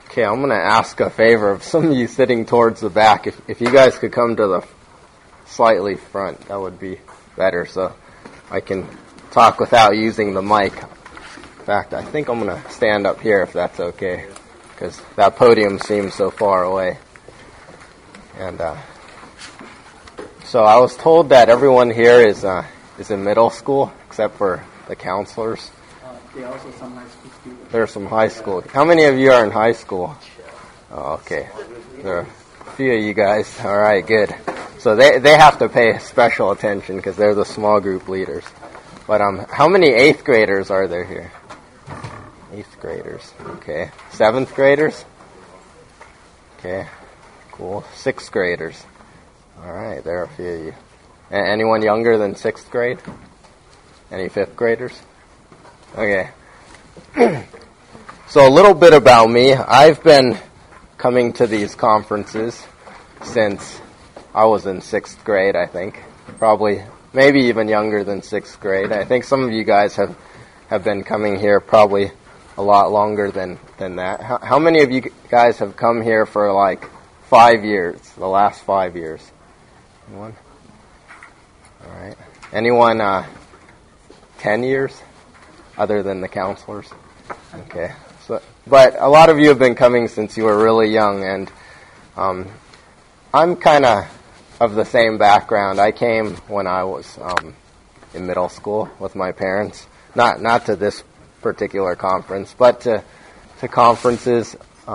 Okay, I'm going to ask a favor of some of you sitting towards the back. If you guys could come to the slightly front, that would be better so I can talk without using the mic. In fact, I think I'm going to stand up here if that's okay, because that podium seems so far away. And so I was told that everyone here is in middle school, except for the counselors. There are also some high school students. There are some high school. How many of you are in high school? Oh, okay. There are a few of you guys. All right, good. So they have to pay special attention because they're the small group leaders. But how many 8th graders are there here? 8th graders. Okay. 7th graders? Okay. Cool. 6th graders. All right, there are a few of you. Anyone younger than 6th grade? Any 5th graders? Okay. So a little bit about me. I've been coming to these conferences since I was in 6th grade, I think. Probably, maybe even younger than 6th grade. I think some of you guys have been coming here probably a lot longer than that. How many of you guys have come here for like 5 years, the last 5 years? Anyone? All right. Anyone 10 years? Other than the counselors? Okay. So, but a lot of you have been coming since you were really young, and I'm kind of the same background. I came when I was in middle school with my parents. Not to this particular conference, but to conferences.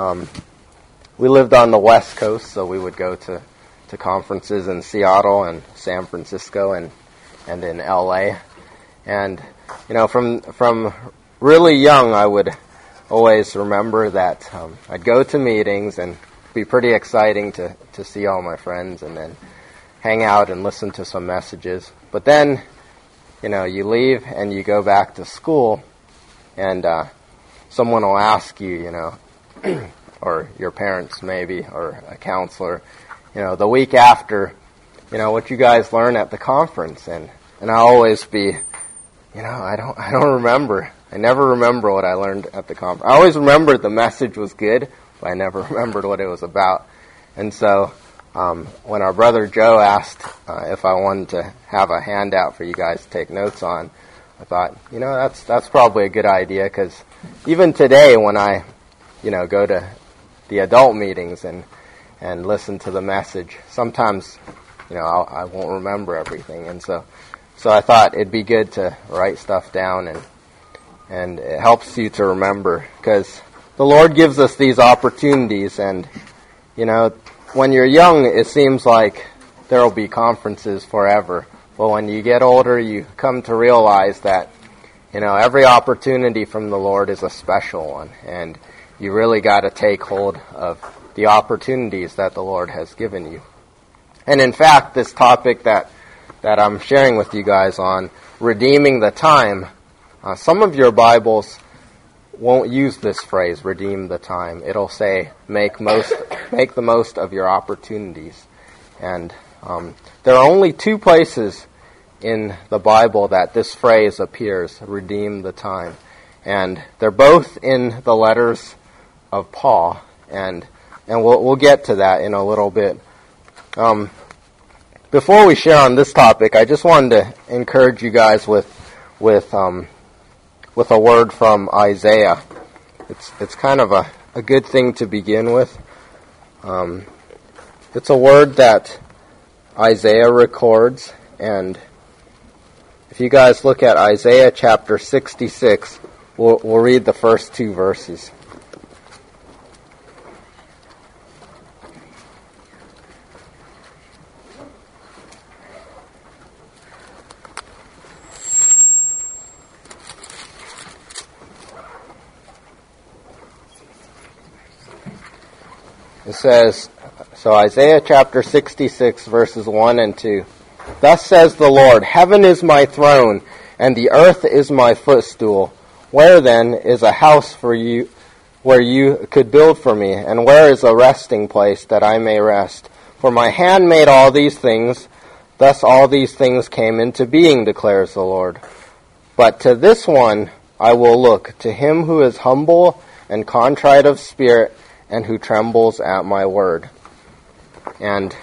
We lived on the West Coast, so we would go to conferences in Seattle and San Francisco and in LA. And from really young, I would always remember that I'd go to meetings and it'd be pretty exciting to see all my friends and then hang out and listen to some messages. But then, you leave and you go back to school, and someone will ask you, or your parents maybe, or a counselor, the week after, what you guys learn at the conference, and I'll always be, I don't remember. I never remember what I learned at the conference. I always remembered the message was good, but I never remembered what it was about. And so when our brother Joe asked if I wanted to have a handout for you guys to take notes on, I thought, that's probably a good idea, because even today when I, go to the adult meetings and listen to the message, sometimes, I won't remember everything. And so I thought it'd be good to write stuff down, and it helps you to remember, because the Lord gives us these opportunities, and, when you're young, it seems like there will be conferences forever. But when you get older, you come to realize that, every opportunity from the Lord is a special one, and you really got to take hold of the opportunities that the Lord has given you. And in fact, this topic that I'm sharing with you guys on redeeming the time, some of your Bibles won't use this phrase, redeem the time. It'll say, make the most of your opportunities. And there are only 2 places in the Bible that this phrase appears, redeem the time. And they're both in the letters of Paul, and we'll get to that in a little bit. Before we share on this topic, I just wanted to encourage you guys with a word from Isaiah. It's kind of a good thing to begin with. It's a word that Isaiah records, and if you guys look at Isaiah chapter 66, we'll read the first 2 verses. It says, so Isaiah chapter 66, verses 1 and 2. Thus says the Lord, heaven is my throne, and the earth is my footstool. Where then is a house for you, where you could build for me? And where is a resting place that I may rest? For my hand made all these things, thus all these things came into being, declares the Lord. But to this one I will look, to him who is humble and contrite of spirit, and who trembles at my word. And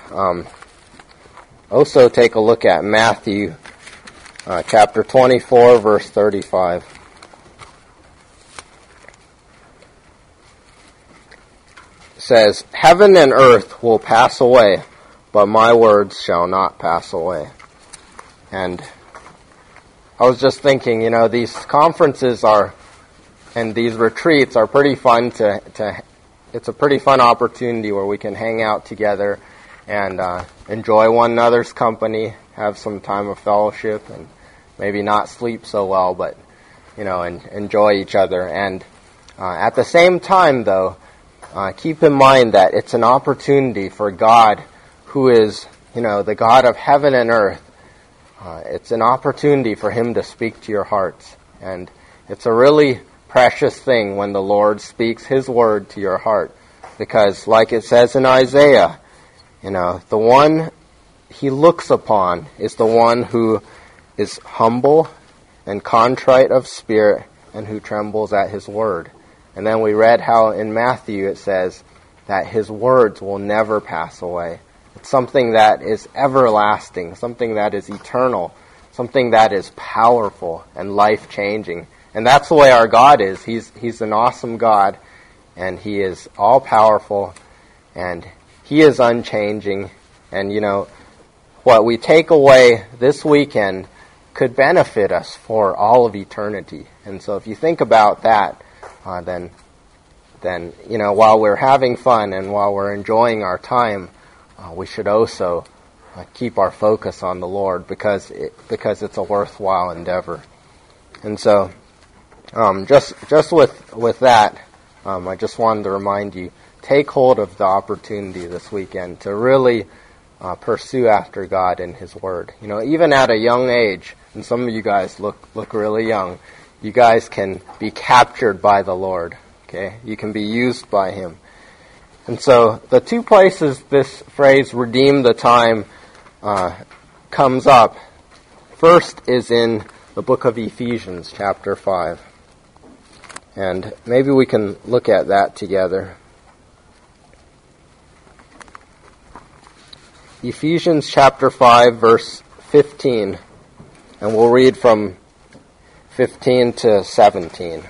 also take a look at Matthew chapter 24, verse 35. It says, "Heaven and earth will pass away, but my words shall not pass away." And I was just thinking, these conferences and these retreats are pretty fun it's a pretty fun opportunity where we can hang out together and enjoy one another's company, have some time of fellowship, and maybe not sleep so well, but, and enjoy each other. And at the same time, though, keep in mind that it's an opportunity for God, who is, the God of heaven and earth. It's an opportunity for Him to speak to your hearts. And it's a really precious thing when the Lord speaks His word to your heart. Because, like it says in Isaiah, the one He looks upon is the one who is humble and contrite of spirit and who trembles at His word. And then we read how in Matthew it says that His words will never pass away. It's something that is everlasting, something that is eternal, something that is powerful and life-changing. And that's the way our God is. He's an awesome God, and He is all-powerful, and He is unchanging. And, what we take away this weekend could benefit us for all of eternity. And so if you think about that, then while we're having fun and while we're enjoying our time, we should also keep our focus on the Lord because it's a worthwhile endeavor. And so, just with that, I just wanted to remind you, take hold of the opportunity this weekend to really pursue after God and His Word. Even at a young age, and some of you guys look really young, you guys can be captured by the Lord. Okay, you can be used by Him. And so the two places this phrase, redeem the time, comes up, first is in the book of Ephesians, chapter 5. And maybe we can look at that together. Ephesians chapter 5, verse 15. And we'll read from 15 to 17.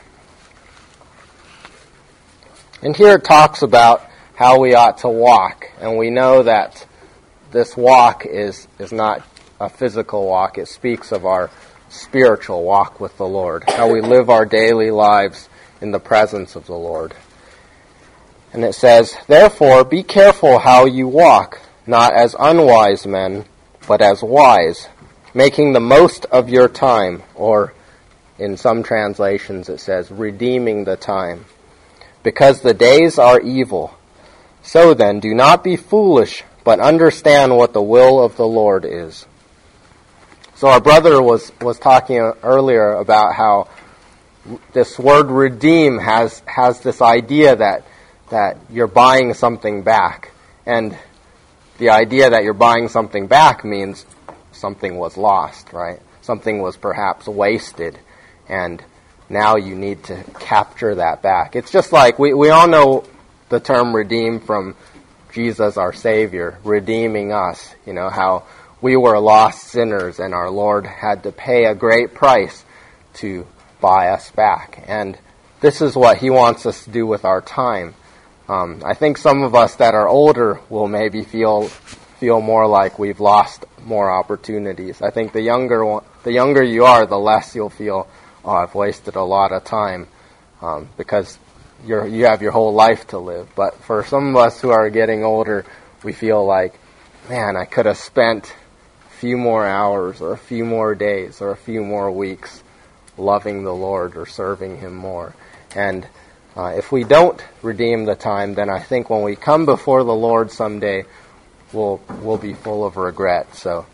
And here it talks about how we ought to walk. And we know that this walk is not a physical walk. It speaks of our spiritual walk with the Lord, how we live our daily lives in the presence of the Lord. And it says, "Therefore be careful how you walk, not as unwise men, but as wise, making the most of your time," or in some translations it says, "redeeming the time, because the days are evil. So then, do not be foolish, but understand what the will of the Lord is." So our brother was talking earlier about how this word redeem has this idea that you're buying something back. And the idea that you're buying something back means something was lost, right? Something was perhaps wasted, and now you need to capture that back. It's just like, we all know the term redeem from Jesus, our Savior, redeeming us. How we were lost sinners and our Lord had to pay a great price to buy us back. And this is what He wants us to do with our time. I think some of us that are older will maybe feel more like we've lost more opportunities. I think the younger you are, the less you'll feel, "Oh, I've wasted a lot of time," because you have your whole life to live. But for some of us who are getting older, we feel like, man, I could have spent a few more hours or a few more days or a few more weeks loving the Lord or serving Him more. And if we don't redeem the time, then I think when we come before the Lord someday, we'll be full of regret. So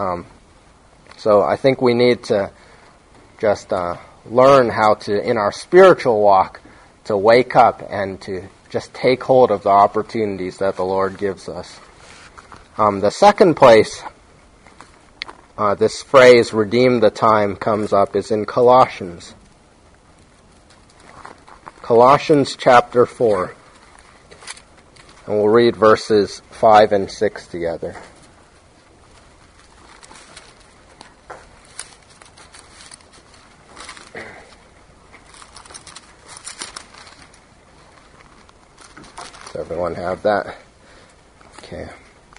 I think we need to just learn how to, in our spiritual walk, to wake up and to just take hold of the opportunities that the Lord gives us. The second place this phrase, redeem the time, comes up is in Colossians. Colossians chapter 4. And we'll read verses 5 and 6 together. Does everyone have that? Okay.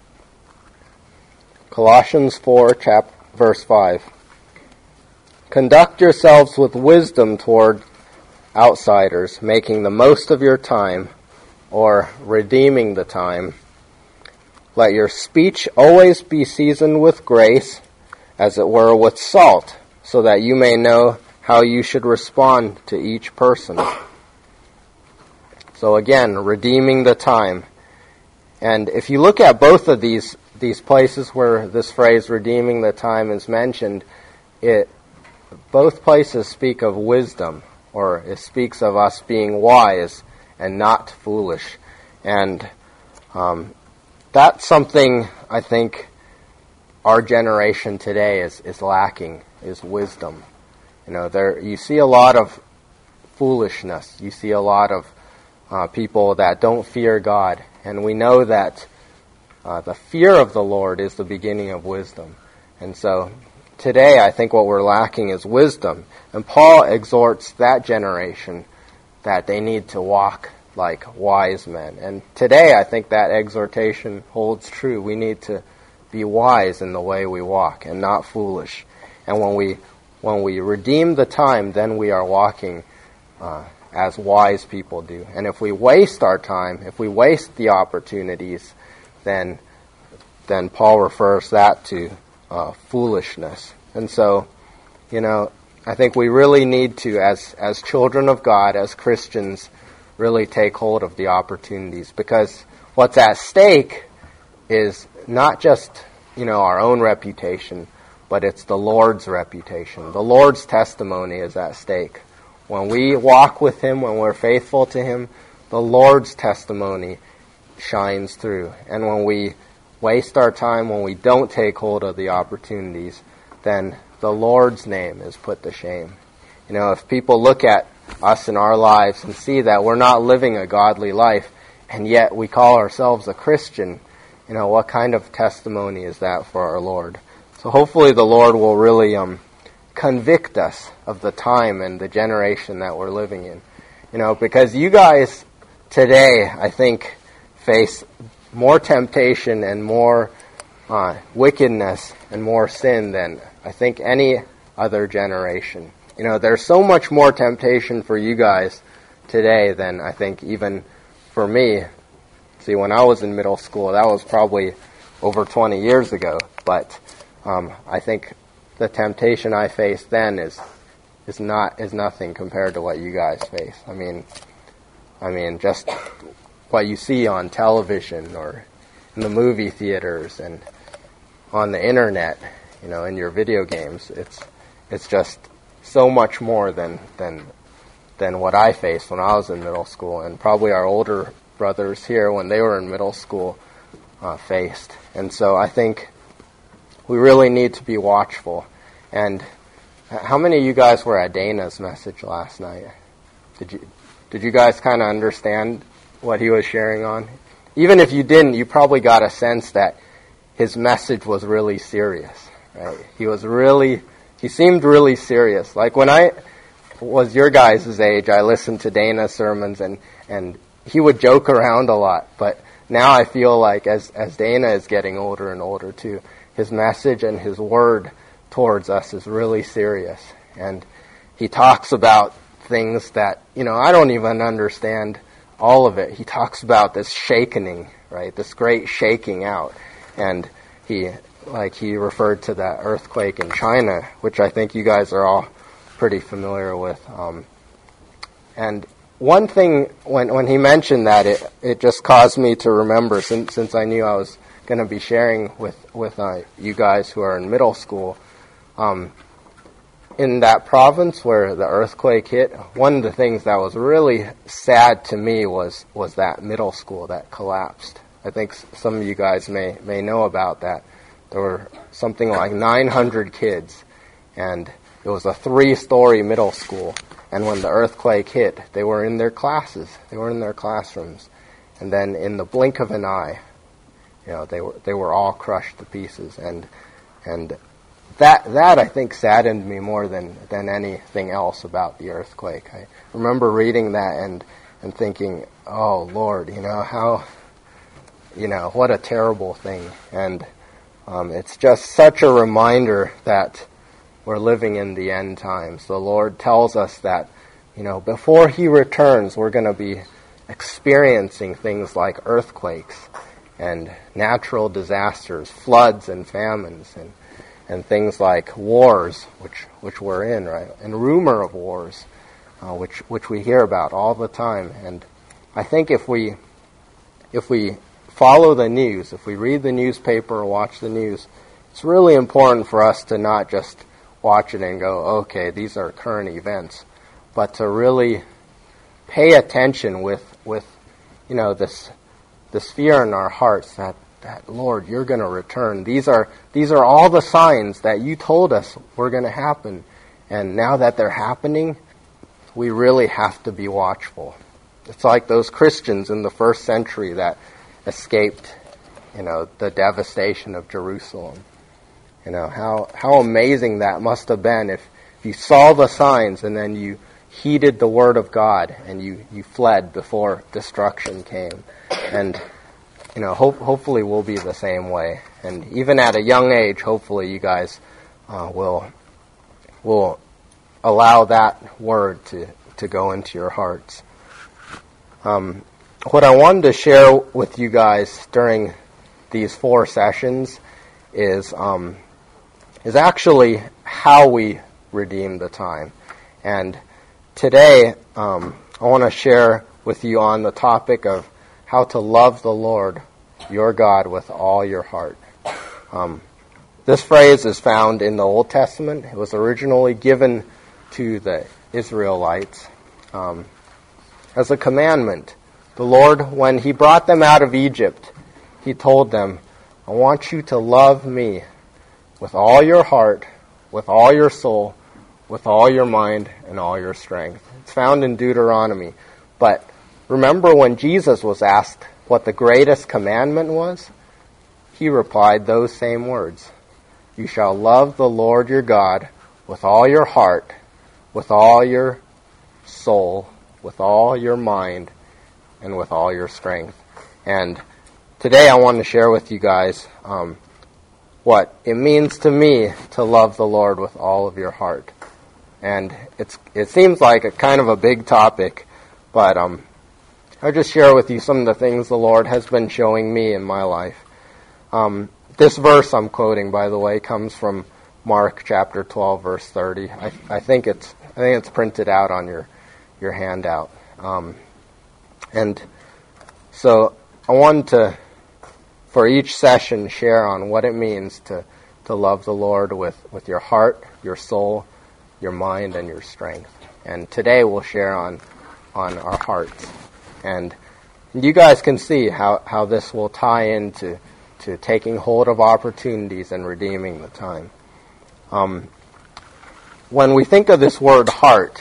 Colossians 4, verse 5. Conduct yourselves with wisdom toward outsiders, making the most of your time, or redeeming the time. Let your speech always be seasoned with grace, as it were with salt, so that you may know how you should respond to each person. So again, redeeming the time. And if you look at both of these places where this phrase, redeeming the time, is mentioned, both places speak of wisdom, or it speaks of us being wise and not foolish. And that's something I think our generation today is lacking, is wisdom. You see a lot of foolishness. You see a lot of people that don't fear God. And we know that the fear of the Lord is the beginning of wisdom. And so today I think what we're lacking is wisdom. And Paul exhorts that generation that they need to walk like wise men. And today I think that exhortation holds true. We need to be wise in the way we walk and not foolish. And when we redeem the time, then we are walking as wise people do. And if we waste our time, if we waste the opportunities, then Paul refers that to foolishness. And so, I think we really need to, as children of God, as Christians, really take hold of the opportunities, because what's at stake is not just, our own reputation, but it's the Lord's reputation. The Lord's testimony is at stake. When we walk with Him, when we're faithful to Him, the Lord's testimony shines through. And when we waste our time, when we don't take hold of the opportunities, then the Lord's name is put to shame. If people look at us in our lives and see that we're not living a godly life, and yet we call ourselves a Christian, what kind of testimony is that for our Lord? So hopefully the Lord will really convict us of the time and the generation that we're living in. Because you guys today, I think, face more temptation and more wickedness and more sin than I think any other generation. There's so much more temptation for you guys today than I think even for me. See, when I was in middle school, that was probably over 20 years ago, but I think the temptation I faced then is nothing compared to what you guys face. I mean, just what you see on television or in the movie theaters and on the internet, in your video games. It's just so much more than what I faced when I was in middle school, and probably our older brothers here when they were in middle school faced. And so I think we really need to be watchful. And how many of you guys were at Dana's message last night? Did you guys kind of understand what he was sharing on? Even if you didn't, you probably got a sense that his message was really serious, right? He seemed really serious. Like when I was your guys' age, I listened to Dana's sermons and he would joke around a lot. But now I feel like as Dana is getting older and older too, his message and his word towards us is really serious. And he talks about things that, I don't even understand all of it. He talks about this shakening, right? This great shaking out. And he referred to that earthquake in China, which I think you guys are all pretty familiar with. And one thing, when he mentioned that, it just caused me to remember, since I knew I was going to be sharing with you guys who are in middle school, in that province where the earthquake hit, one of the things that was really sad to me was that middle school that collapsed. I think some of you guys may know about that. There were something like 900 kids, and it was a 3-story middle school. And when the earthquake hit, they were in their classes. They were in their classrooms. And then in the blink of an eye, they were all crushed to pieces. And that I think saddened me more than anything else about the earthquake. I remember reading that and thinking, oh Lord, how, what a terrible thing. And it's just such a reminder that we're living in the end times. The Lord tells us that, before He returns, we're going to be experiencing things like earthquakes and natural disasters, floods and famines, and things like wars, which we're in, right? And rumor of wars, which we hear about all the time. And I think if we follow the news, if we read the newspaper or watch the news, it's really important for us to not just watch it and go, okay, these are current events, but to really pay attention with this fear in our hearts that Lord, you're going to return. These are all the signs that you told us were going to happen, and now that they're happening, we really have to be watchful. It's like those Christians in the first century that escaped, the devastation of Jerusalem. How amazing that must have been if you saw the signs and then you heeded the word of God and you fled before destruction came. And hopefully we'll be the same way. And even at a young age, hopefully you guys will allow that word to go into your hearts. What I wanted to share with you guys during these 4 sessions is actually how we redeem the time. And today, I want to share with you on the topic of how to love the Lord your God with all your heart. This phrase is found in the Old Testament. It was originally given to the Israelites as a commandment. The Lord, when He brought them out of Egypt, He told them, I want you to love me with all your heart, with all your soul, with all your mind, and all your strength. It's found in Deuteronomy. But remember when Jesus was asked what the greatest commandment was? He replied those same words. You shall love the Lord your God with all your heart, with all your soul, with all your mind, and with all your strength. And today I want to share with you guys what it means to me to love the Lord with all of your heart. And it seems like a kind of a big topic, but I'll just share with you some of the things the Lord has been showing me in my life. This verse I'm quoting, by the way, comes from Mark chapter 12, verse 30. I think it's printed out on your handout. And so I wanted to, for each session, share on what it means to love the Lord with your heart, your soul, your mind, and your strength. And today we'll share on our hearts. And you guys can see how this will tie into taking hold of opportunities and redeeming the time. When we think of this word heart,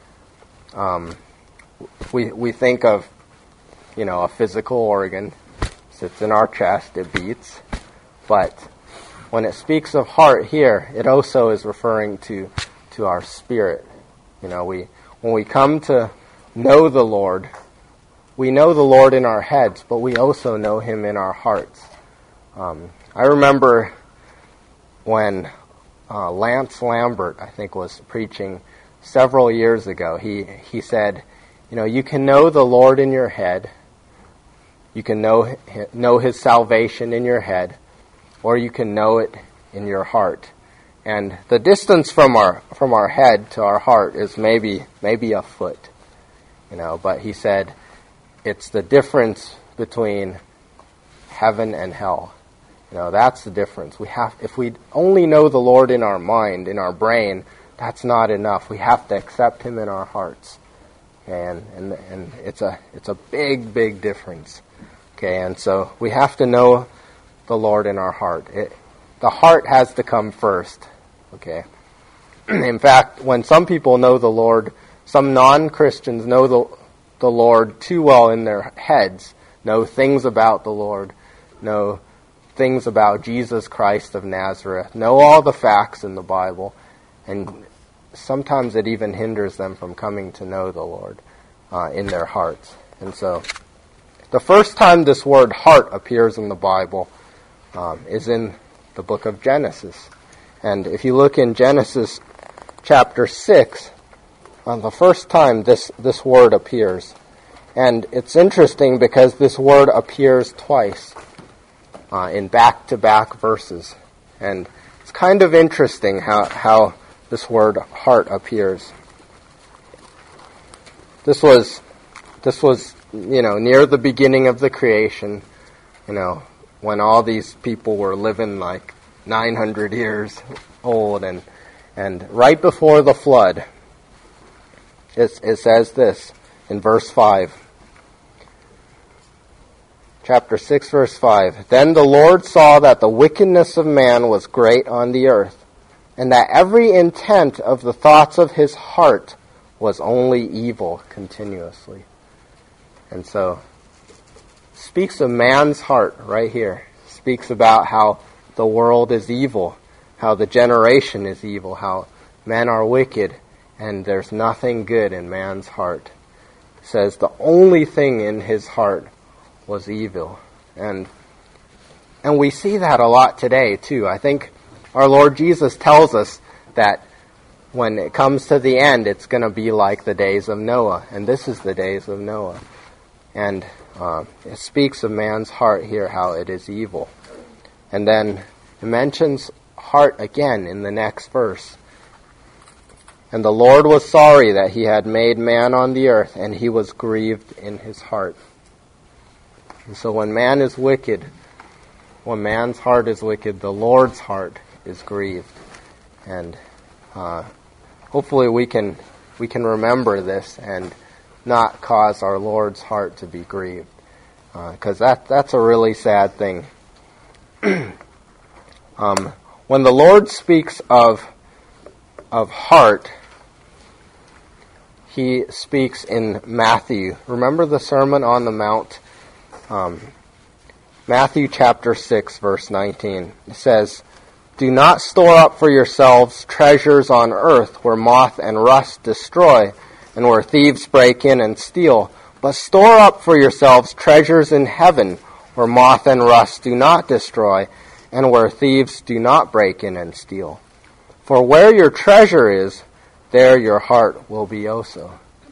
we think of, a physical organ. Sits in our chest, it beats. But when it speaks of heart here, it also is referring to our spirit. When we come to know the Lord, we know the Lord in our heads, but we also know Him in our hearts. I remember when Lance Lambert, I think, was preaching several years ago. He said, you can know the Lord in your head, you can know His salvation in your head, or you can know it in your heart. And the distance from our head to our heart is maybe a foot, But he said it's the difference between heaven and hell. That's the difference. If we only know the Lord in our mind, in our brain, that's not enough. We have to accept Him in our hearts. Okay, and it's a big, big difference. Okay, and so we have to know the Lord in our heart. The heart has to come first. Okay. In fact, when some people know the Lord, some non-Christians know the Lord too well in their heads, know things about the Lord, know things about Jesus Christ of Nazareth, know all the facts in the Bible, and sometimes it even hinders them from coming to know the Lord in their hearts. And so, the first time this word heart appears in the Bible is in the book of Genesis. And if you look in Genesis chapter 6, the first time this word appears. And it's interesting because this word appears twice in back-to-back verses. And it's kind of interesting how this word heart appears. This was near the beginning of the creation, when all these people were living like 900 years old, and right before the flood, it says this in verse 5. Chapter 6, verse 5. Then the Lord saw that the wickedness of man was great on the earth, and that every intent of the thoughts of his heart was only evil continuously. And so, speaks of man's heart right here. Speaks about how the world is evil, how the generation is evil, how men are wicked, and there's nothing good in man's heart. It says the only thing in his heart was evil. And we see that a lot today too. I think our Lord Jesus tells us that when it comes to the end, it's going to be like the days of Noah. And this is the days of Noah. And it speaks of man's heart here, how it is evil. And then it mentions heart again in the next verse. And the Lord was sorry that he had made man on the earth, and he was grieved in his heart. And so when man is wicked, when man's heart is wicked, the Lord's heart is grieved. And hopefully we can remember this and not cause our Lord's heart to be grieved, because that's a really sad thing. When the Lord speaks of heart, he speaks in Matthew. Remember the Sermon on the Mount? Matthew chapter 6, verse 19. It says, "Do not store up for yourselves treasures on earth where moth and rust destroy, and where thieves break in and steal, but store up for yourselves treasures in heaven where moth and rust do not destroy, and where thieves do not break in and steal. For where your treasure is, there your heart will be also."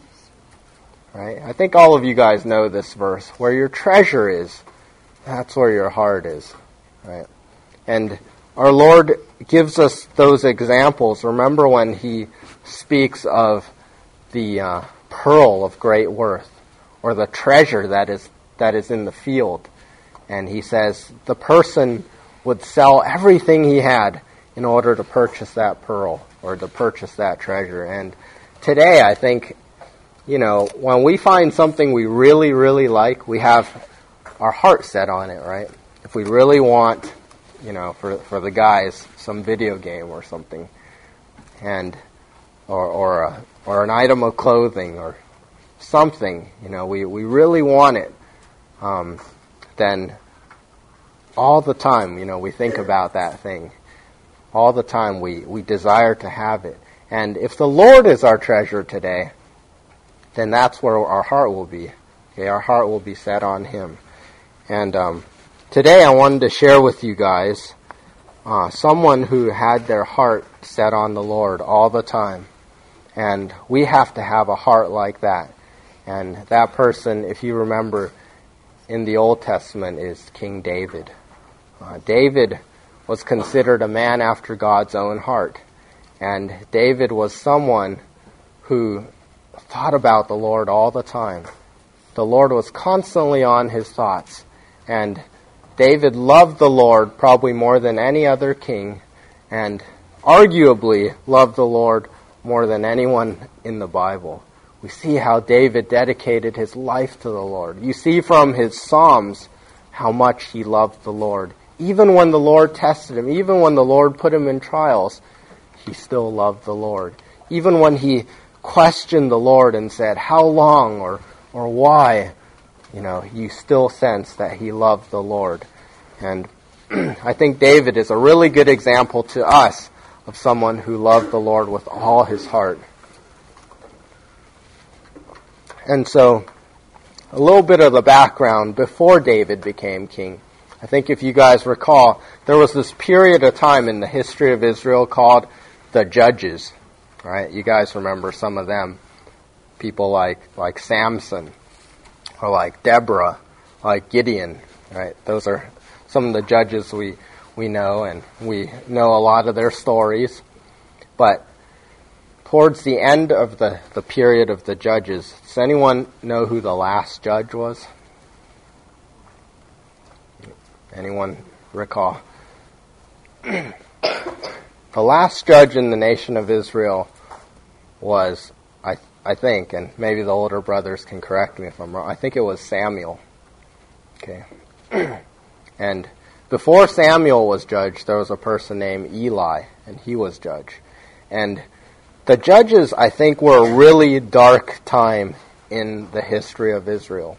Right? I think all of you guys know this verse. Where your treasure is, that's where your heart is. Right? And our Lord gives us those examples. Remember when he speaks of the pearl of great worth, or the treasure that is in the field. And he says the person would sell everything he had in order to purchase that pearl, or to purchase that treasure. And today, I think, when we find something we really, really like, we have our heart set on it, right? If we really want, for the guys, some video game or something, and or an item of clothing or something, we really want it, then all the time, we think about that thing. All the time we desire to have it. And if the Lord is our treasure today, then that's where our heart will be. Okay, our heart will be set on him. And today I wanted to share with you guys someone who had their heart set on the Lord all the time. And we have to have a heart like that. And that person, if you remember, in the Old Testament is King David. David was considered a man after God's own heart. And David was someone who thought about the Lord all the time. The Lord was constantly on his thoughts. And David loved the Lord probably more than any other king, and arguably loved the Lord more than anyone in the Bible. We see how David dedicated his life to the Lord. You see from his Psalms how much he loved the Lord. Even when the Lord tested him, even when the Lord put him in trials, he still loved the Lord. Even when he questioned the Lord and said, "How long?" or "Why? you still sense that he loved the Lord. And I think David is a really good example to us of someone who loved the Lord with all his heart. And so, a little bit of the background before David became king. I think if you guys recall, there was this period of time in the history of Israel called the Judges, right? You guys remember some of them. People like Samson, or like Deborah, like Gideon, right? Those are some of the judges we know, and we know a lot of their stories. But towards the end of the period of the judges, does anyone know who the last judge was? Anyone recall? The last judge in the nation of Israel was, I think, and maybe the older brothers can correct me if I'm wrong, I think it was Samuel. Okay. And before Samuel was judge, there was a person named Eli, and he was judge. And the judges, I think, were a really dark time in the history of Israel.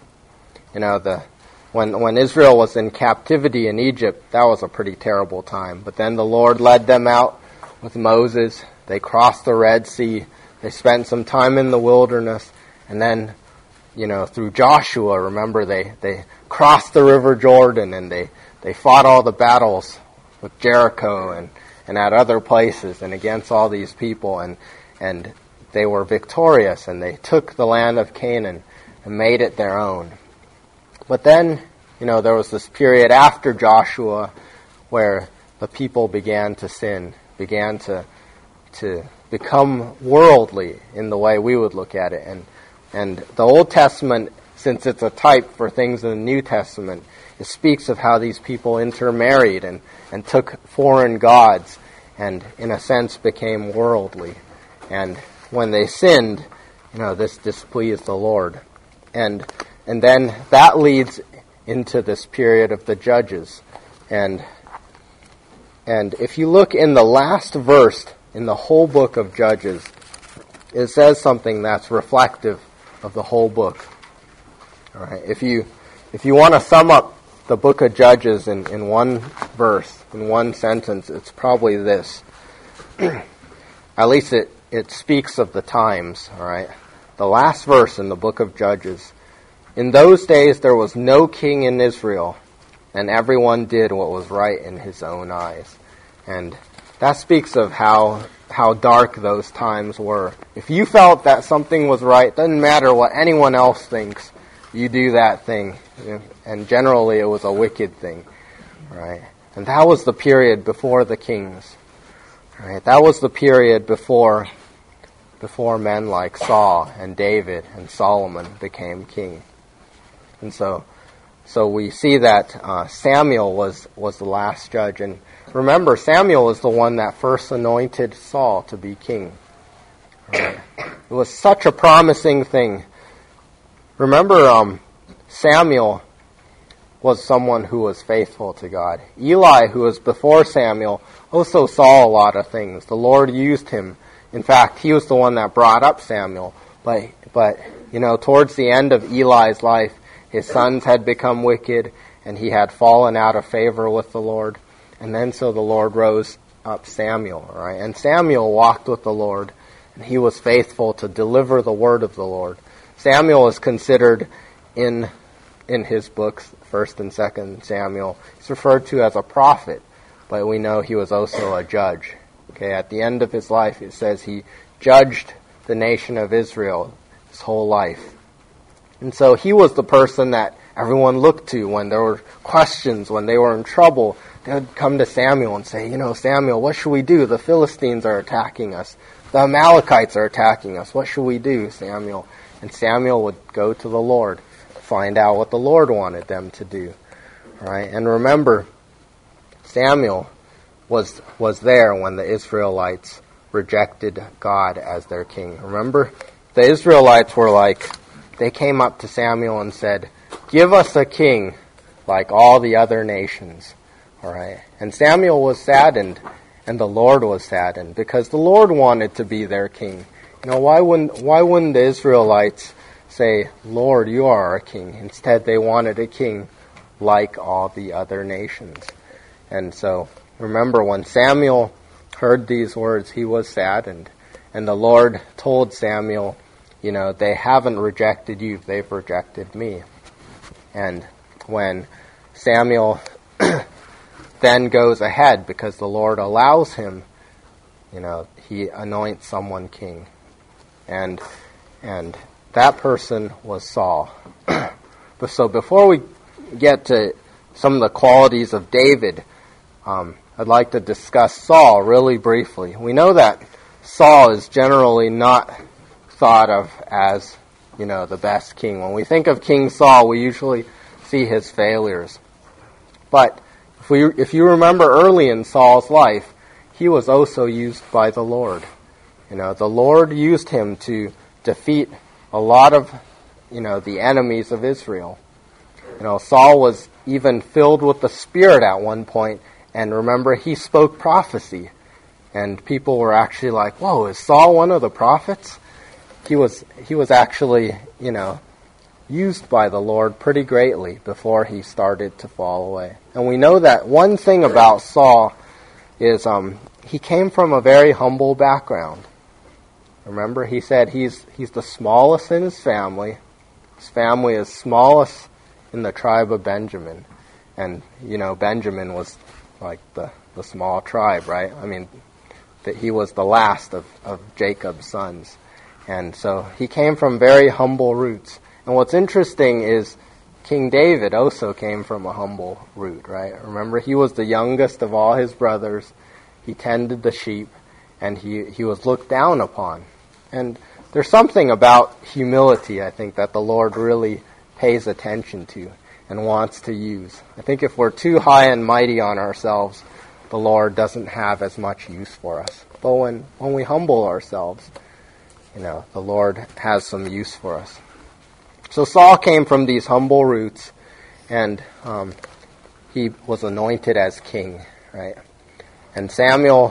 When Israel was in captivity in Egypt, that was a pretty terrible time. But then the Lord led them out with Moses. They crossed the Red Sea. They spent some time in the wilderness. And then, through Joshua, remember, they crossed the River Jordan, and they fought all the battles with Jericho and at other places and against all these people. And they were victorious, and they took the land of Canaan and made it their own. But then, there was this period after Joshua where the people began to sin, began to become worldly in the way we would look at it. And the Old Testament, since it's a type for things in the New Testament, it speaks of how these people intermarried and took foreign gods and, in a sense, became worldly. And when they sinned, this displeased the Lord. And then that leads into this period of the judges. And if you look in the last verse in the whole book of Judges, it says something that's reflective of the whole book. All right. If you want to sum up the book of Judges in one verse, in one sentence, it's probably this. At least it speaks of the times, all right? The last verse in the book of Judges. In those days there was no king in Israel, and everyone did what was right in his own eyes. And that speaks of how dark those times were. If you felt that something was right, doesn't matter what anyone else thinks, you do that thing. And generally it was a wicked thing, right? And that was the period before the kings. Right? That was the period before men like Saul and David and Solomon became king. And so we see that Samuel was the last judge. And remember, Samuel was the one that first anointed Saul to be king. Right? It was such a promising thing. Remember, Samuel was someone who was faithful to God. Eli, who was before Samuel, also saw a lot of things. The Lord used him. In fact, he was the one that brought up Samuel. But towards the end of Eli's life, his sons had become wicked, and he had fallen out of favor with the Lord. And then so the Lord rose up Samuel, right? And Samuel walked with the Lord, and he was faithful to deliver the word of the Lord. Samuel is considered in his books, 1st and 2nd Samuel, he's referred to as a prophet, but we know he was also a judge. Okay, at the end of his life, it says he judged the nation of Israel his whole life. And so he was the person that everyone looked to when there were questions, when they were in trouble. They would come to Samuel and say, Samuel, what should we do? The Philistines are attacking us. The Amalekites are attacking us. What should we do, Samuel? And Samuel would go to the Lord, find out what the Lord wanted them to do. Right? And remember, Samuel was there when the Israelites rejected God as their king. Remember? The Israelites were they came up to Samuel and said, "Give us a king like all the other nations." All right? And Samuel was saddened, and the Lord was saddened, because the Lord wanted to be their king. Why wouldn't the Israelites say, Lord, you are our king. Instead, they wanted a king like all the other nations. And so, remember, when Samuel heard these words, he was sad, and the Lord told Samuel, they haven't rejected you, they've rejected me. And when Samuel then goes ahead, because the Lord allows him, he anoints someone king. And that person was Saul. So before we get to some of the qualities of David, I'd like to discuss Saul really briefly. We know that Saul is generally not thought of as, the best king. When we think of King Saul, we usually see his failures. But if you remember early in Saul's life, he was also used by the Lord. The Lord used him to defeat a lot of, the enemies of Israel. Saul was even filled with the Spirit at one point, and remember, he spoke prophecy. And people were actually like, whoa, is Saul one of the prophets? He was actually, used by the Lord pretty greatly before he started to fall away. And we know that one thing about Saul is he came from a very humble background. Remember, he said he's the smallest in his family. His family is smallest in the tribe of Benjamin. And, Benjamin was like the small tribe, right? I mean, that he was the last of Jacob's sons. And so he came from very humble roots. And what's interesting is King David also came from a humble root, right? Remember, he was the youngest of all his brothers. He tended the sheep, and he was looked down upon. And there's something about humility, I think, that the Lord really pays attention to and wants to use. I think if we're too high and mighty on ourselves, the Lord doesn't have as much use for us. But when we humble ourselves, the Lord has some use for us. So Saul came from these humble roots, and he was anointed as king, right? And Samuel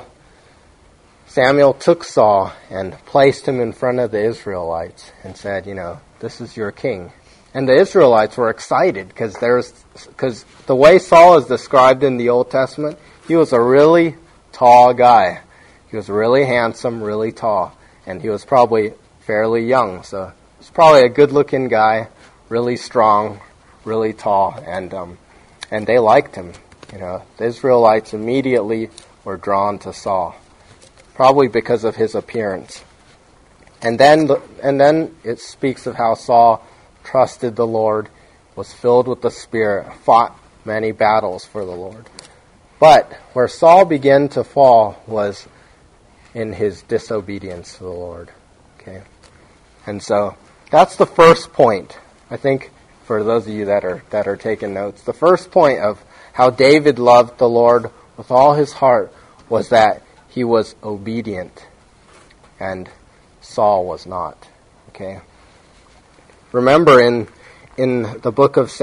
took Saul and placed him in front of the Israelites and said, this is your king. And the Israelites were excited because the way Saul is described in the Old Testament, he was a really tall guy. He was really handsome, really tall, and he was probably fairly young. So he's probably a good-looking guy, really strong, really tall, and they liked him. The Israelites immediately were drawn to Saul, probably because of his appearance. And then it speaks of how Saul trusted the Lord, was filled with the Spirit, fought many battles for the Lord. But where Saul began to fall was in his disobedience to the Lord. Okay, and so that's the first point. I think for those of you that are taking notes, the first point of how David loved the Lord with all his heart was that he was obedient, and Saul was not. Okay. Remember, in the book of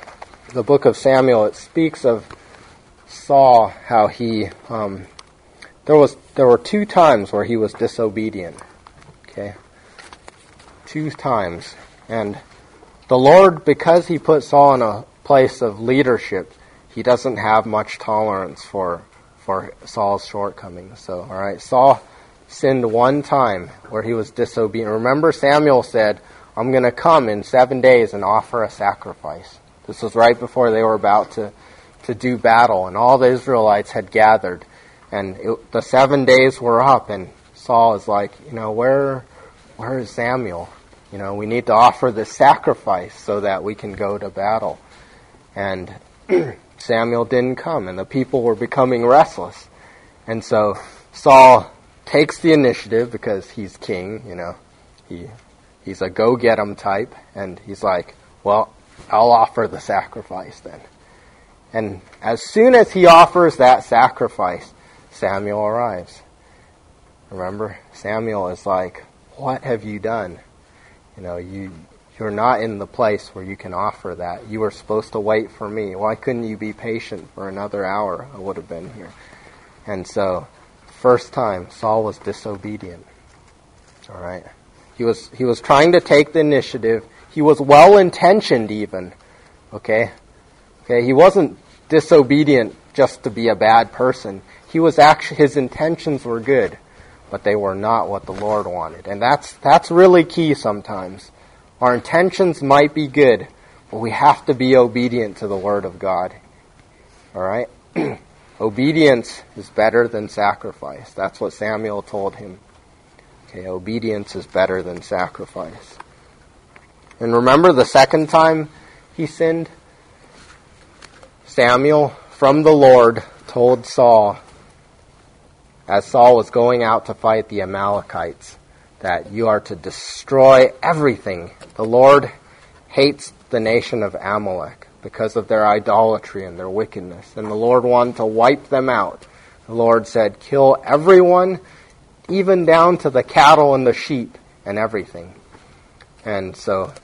Samuel, it speaks of Saul, how he there were 2 times where he was disobedient. Okay, 2 times, and the Lord, because he put Saul in a place of leadership, he doesn't have much tolerance for Saul's shortcomings. So, all right, Saul sinned 1 time where he was disobedient. Remember, Samuel said, I'm going to come in 7 days and offer a sacrifice. This was right before they were about to do battle, and all the Israelites had gathered. And the 7 days were up, and Saul is like, where is Samuel? We need to offer this sacrifice so that we can go to battle. And Samuel didn't come, and the people were becoming restless. And so Saul takes the initiative because he's king, He's a go-get-'em type, and he's like, well, I'll offer the sacrifice then. And as soon as he offers that sacrifice, Samuel arrives. Remember, Samuel is like, what have you done? You're not in the place where you can offer that. You were supposed to wait for me. Why couldn't you be patient for another hour? I would have been here. And so, first time, Saul was disobedient. All right. He was trying to take the initiative. He was well-intentioned even. Okay? He wasn't disobedient just to be a bad person. His intentions were good, but they were not what the Lord wanted. And that's really key sometimes. Our intentions might be good, but we have to be obedient to the Word of God. All right? Obedience is better than sacrifice. That's what Samuel told him. Okay, obedience is better than sacrifice. And remember the second time he sinned? Samuel, from the Lord, told Saul, as Saul was going out to fight the Amalekites, that you are to destroy everything. The Lord hates the nation of Amalek because of their idolatry and their wickedness. And the Lord wanted to wipe them out. The Lord said, kill everyone, even down to the cattle and the sheep and everything. And so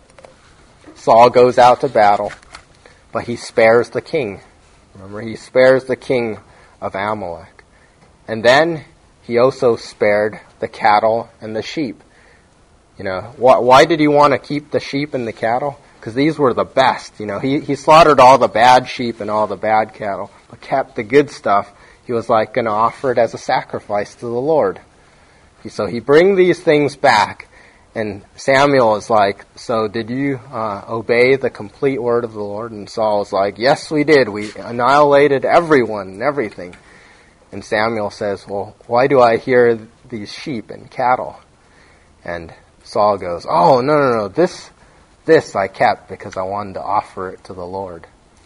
Saul goes out to battle, but he spares the king. Remember, he spares the king of Amalek. And then he also spared the cattle and the sheep. You know, why did he want to keep the sheep and the cattle? Because these were the best. You know, he slaughtered all the bad sheep and all the bad cattle, but kept the good stuff. He was like going to offer it as a sacrifice to the Lord. So he bring these things back, and Samuel is like, so did you obey the complete word of the Lord? And Saul was like, yes, we did. We annihilated everyone and everything. And Samuel says, well, why do I hear these sheep and cattle? And Saul goes, oh, no, this I kept because I wanted to offer it to the Lord.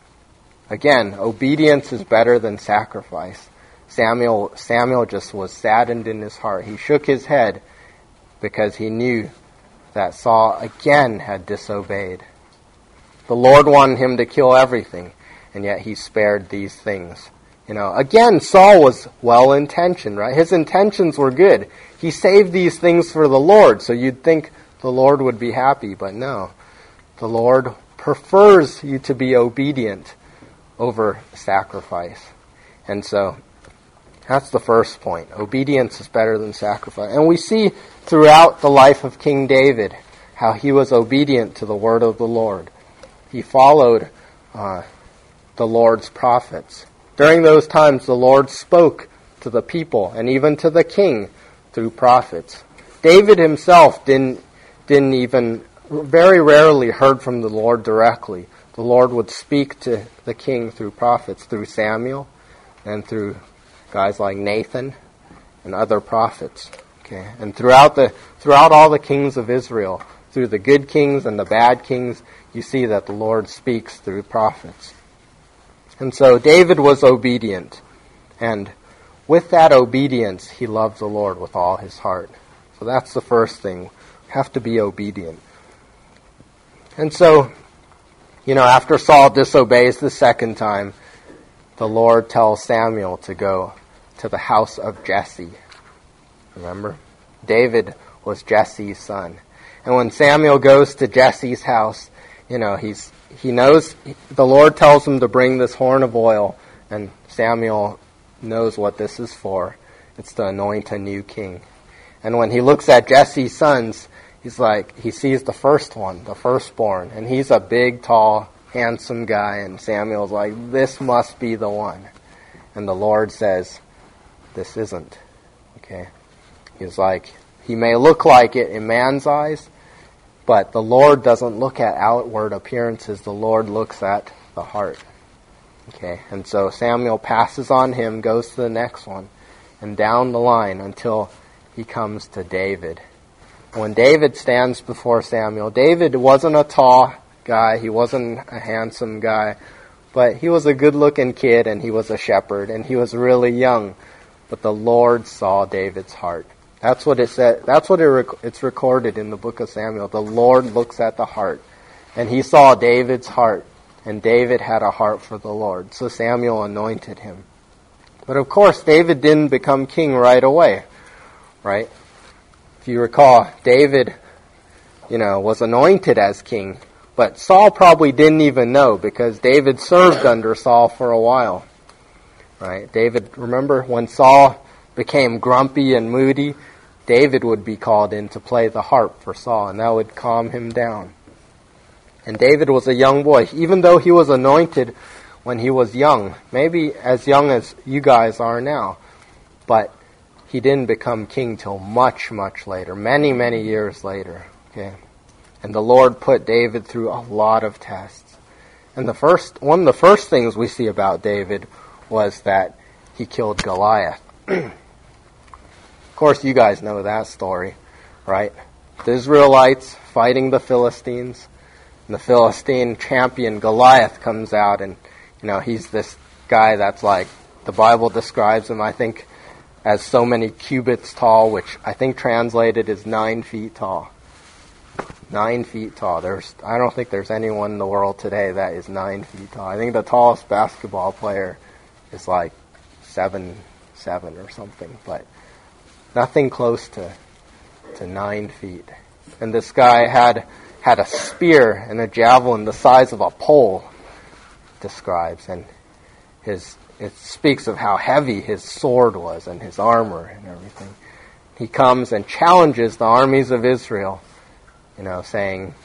Again, obedience is better than sacrifice. Samuel just was saddened in his heart. He shook his head because he knew that Saul again had disobeyed. The Lord wanted him to kill everything, and yet he spared these things. You know, again, Saul was well-intentioned, right? His intentions were good. He saved these things for the Lord, so you'd think the Lord would be happy, but no. The Lord prefers you to be obedient over sacrifice. And so, that's the first point. Obedience is better than sacrifice. And we see throughout the life of King David how he was obedient to the word of the Lord. He followed the Lord's prophets. During those times, the Lord spoke to the people and even to the king through prophets. David himself didn't even, very rarely heard from the Lord directly. The Lord would speak to the king through prophets, through Samuel, and through guys like Nathan and other prophets. Okay, and throughout all the kings of Israel, through the good kings and the bad kings, you see that the Lord speaks through prophets. And so David was obedient, and with that obedience, he loved the Lord with all his heart. So that's the first thing. We have to be obedient. And so, you know, after Saul disobeys the second time, the Lord tells Samuel to go to the house of Jesse. Remember? David was Jesse's son. And when Samuel goes to Jesse's house, you know, he knows, the Lord tells him to bring this horn of oil, and Samuel knows what this is for. It's to anoint a new king. And when he looks at Jesse's sons, he's like, he sees the first one, the firstborn, and he's a big, tall, handsome guy, and Samuel's like, this must be the one. And the Lord says, this isn't. Okay? He's like, he may look like it in man's eyes, but the Lord doesn't look at outward appearances. The Lord looks at the heart. Okay, and so Samuel passes on him, goes to the next one, and down the line until he comes to David. When David stands before Samuel, David wasn't a tall guy, he wasn't a handsome guy, but he was a good-looking kid, and he was a shepherd, and he was really young. But the Lord saw David's heart. That's what it said. That's what it's recorded in the book of Samuel. The Lord looks at the heart. And he saw David's heart. And David had a heart for the Lord. So Samuel anointed him. But of course, David didn't become king right away. Right? If you recall, David, was anointed as king. But Saul probably didn't even know, because David served under Saul for a while. Right? David, remember when Saul became grumpy and moody, David would be called in to play the harp for Saul, and that would calm him down. And David was a young boy, even though he was anointed when he was young, maybe as young as you guys are now. But he didn't become king till much, much later, many, many years later. Okay, and the Lord put David through a lot of tests. And one of the first things we see about David was that he killed Goliath. Of course, you guys know that story, right? The Israelites fighting the Philistines. And the Philistine champion Goliath comes out, and he's this guy that's like, the Bible describes him, I think, as so many cubits tall, which I think translated is 9 feet tall. 9 feet tall. I don't think there's anyone in the world today that is 9 feet tall. I think the tallest basketball player is like 7'7" or something, but nothing close to 9 feet. And this guy had a spear and a javelin the size of a pole, describes, and it speaks of how heavy his sword was and his armor and everything. He comes and challenges the armies of Israel, saying,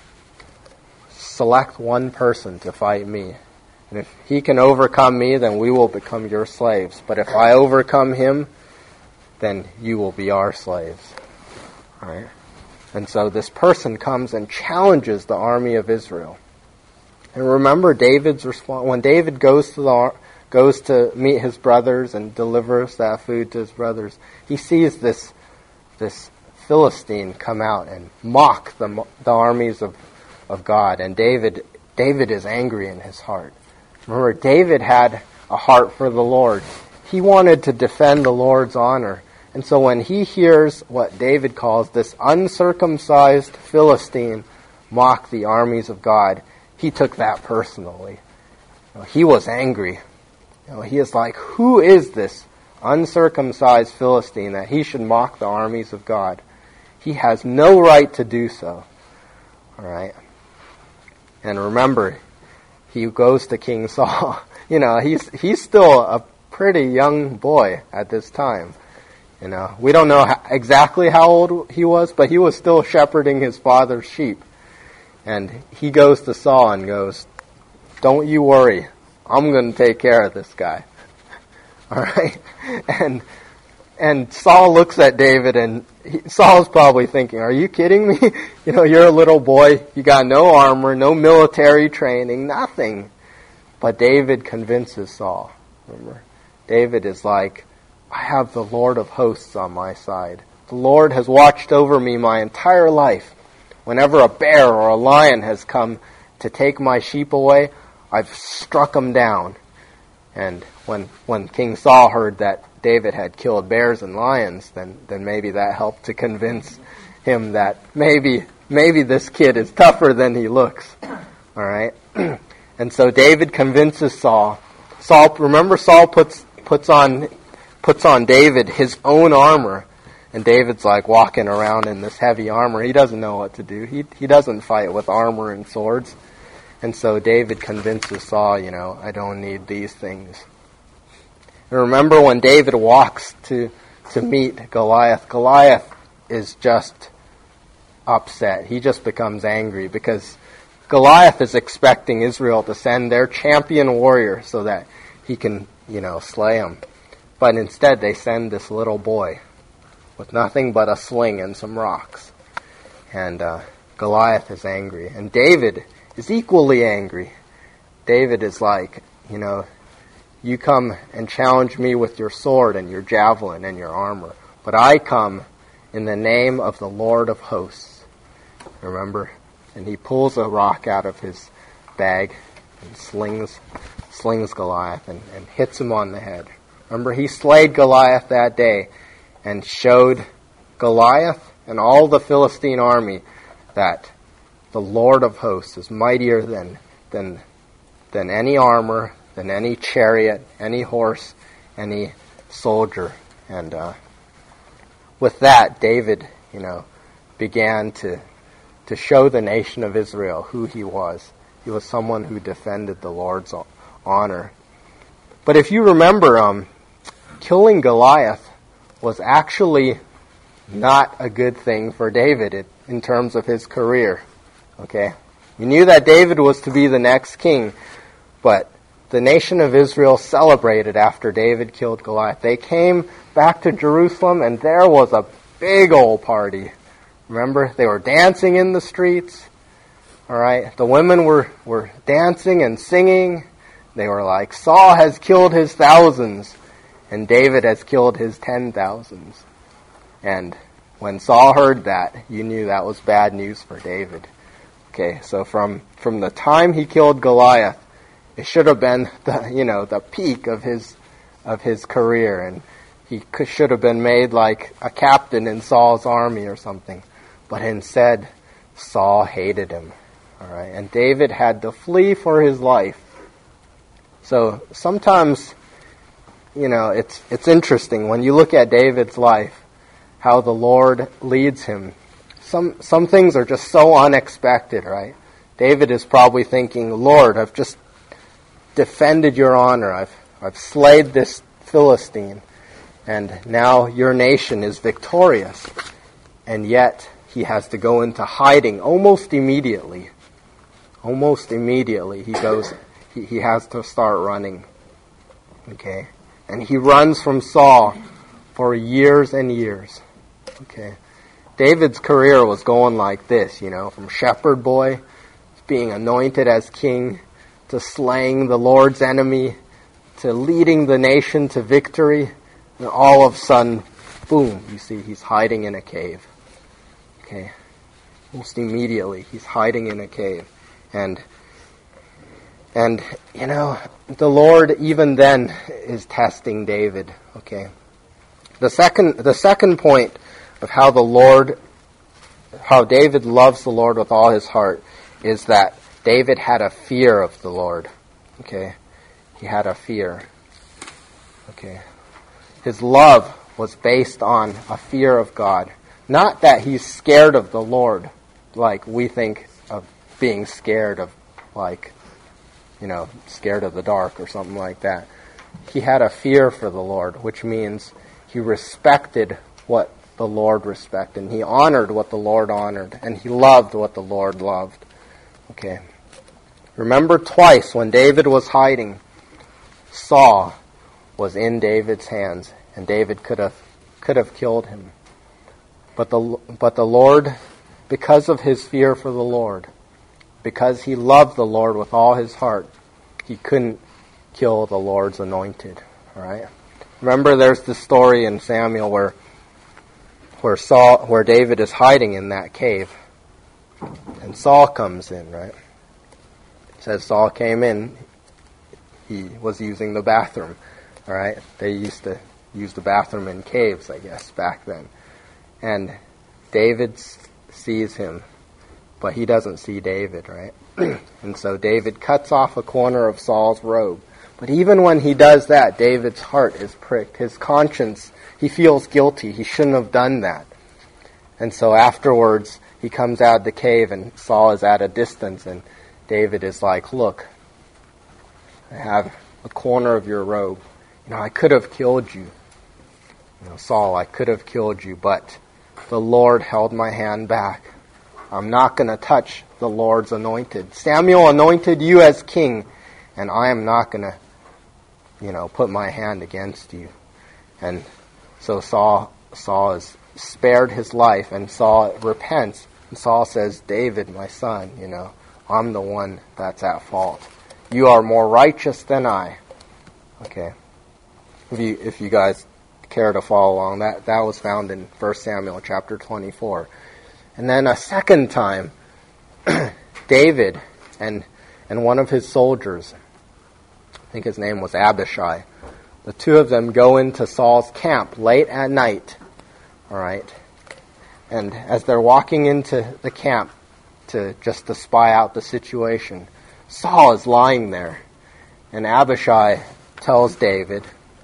select one person to fight me. And if he can overcome me, then we will become your slaves. But if I overcome him, then you will be our slaves. All right? And so this person comes and challenges the army of Israel. And remember David's response. When David goes to meet his brothers and delivers that food to his brothers, he sees this Philistine come out and mock the armies of God. And David is angry in his heart. Remember, David had a heart for the Lord. He wanted to defend the Lord's honor. And so when he hears what David calls this uncircumcised Philistine mock the armies of God, he took that personally. He was angry. He is like, who is this uncircumcised Philistine that he should mock the armies of God? He has no right to do so. All right. And remember, he goes to King Saul. He's still a pretty young boy at this time. We don't know exactly how old he was, but he was still shepherding his father's sheep. And he goes to Saul and goes, don't you worry, I'm going to take care of this guy. All right? And Saul looks at David, and Saul's probably thinking, are you kidding me? You're a little boy, you got no armor, no military training, nothing. But David convinces Saul. Remember? David is like, I have the Lord of hosts on my side. The Lord has watched over me my entire life. Whenever a bear or a lion has come to take my sheep away, I've struck them down. And when King Saul heard that David had killed bears and lions, then maybe that helped to convince him that maybe this kid is tougher than he looks. All right? And so David convinces Saul. Saul puts on David his own armor, and David's like walking around in this heavy armor. He doesn't know what to do. He doesn't fight with armor and swords. And so David convinces Saul, I don't need these things. And remember when David walks to meet Goliath, Goliath is just upset. He just becomes angry because Goliath is expecting Israel to send their champion warrior so that he can, slay him. But instead they send this little boy with nothing but a sling and some rocks. And Goliath is angry. And David is equally angry. David is like, you come and challenge me with your sword and your javelin and your armor. But I come in the name of the Lord of hosts. Remember? And he pulls a rock out of his bag and slings Goliath and hits him on the head. Remember, he slayed Goliath that day and showed Goliath and all the Philistine army that the Lord of hosts is mightier than any armor, than any chariot, any horse, any soldier. And with that, David, began to show the nation of Israel who he was. He was someone who defended the Lord's honor. But if you remember, killing Goliath was actually not a good thing for David in terms of his career. Okay? You knew that David was to be the next king, but the nation of Israel celebrated after David killed Goliath. They came back to Jerusalem, and there was a big old party. Remember? They were dancing in the streets. All right? The women were dancing and singing. They were like, Saul has killed his thousands, and David has killed his 10,000s. And when Saul heard that, you knew that was bad news for David. Okay, so from the time he killed Goliath, it should have been the peak of his career, and he should have been made like a captain in Saul's army or something. But instead, Saul hated him. All right, and David had to flee for his life. So sometimes, it's interesting when you look at David's life, how the Lord leads him. Some things are just so unexpected, right? David is probably thinking, Lord, I've just defended your honor. I've slayed this Philistine, and now your nation is victorious. And yet he has to go into hiding almost immediately. Almost immediately he has to start running. Okay? And he runs from Saul for years and years. Okay? David's career was going like this, from shepherd boy, being anointed as king, to slaying the Lord's enemy, to leading the nation to victory. And all of a sudden, boom, you see he's hiding in a cave. Okay? Almost immediately, he's hiding in a cave. And the Lord even then is testing David. Okay? The second point of how David loves the Lord with all his heart is that David had a fear of the Lord. Okay? He had a fear. Okay? His love was based on a fear of God. Not that he's scared of the Lord, like we think of being scared of, scared of the dark or something like that. He had a fear for the Lord, which means he respected what the Lord respected, and he honored what the Lord honored, and he loved what the Lord loved. Okay. Remember twice when David was hiding, Saul was in David's hands, and David could have killed him. But the Lord, because of his fear for the Lord, because he loved the Lord with all his heart, he couldn't kill the Lord's anointed. All right. Remember, there's the story in Samuel where David is hiding in that cave, and Saul comes in. Right. It says Saul came in. He was using the bathroom. All right. They used to use the bathroom in caves, I guess, back then. And David sees him, but he doesn't see David, right? And so David cuts off a corner of Saul's robe. But even when he does that, David's heart is pricked. His conscience, he feels guilty. He shouldn't have done that. And so afterwards, he comes out of the cave, and Saul is at a distance, and David is like, look, I have a corner of your robe. I could have killed you. Saul, I could have killed you, but the Lord held my hand back. I'm not going to touch the Lord's anointed. Samuel anointed you as king, and I am not going to, put my hand against you. And so Saul is spared his life, and Saul repents. And Saul says, David, my son, I'm the one that's at fault. You are more righteous than I. Okay. If you guys care to follow along, that was found in 1 Samuel chapter 24. And then a second time, David and one of his soldiers, I think his name was Abishai, the two of them go into Saul's camp late at night. All right. And as they're walking into the camp to spy out the situation, Saul is lying there. And Abishai tells David,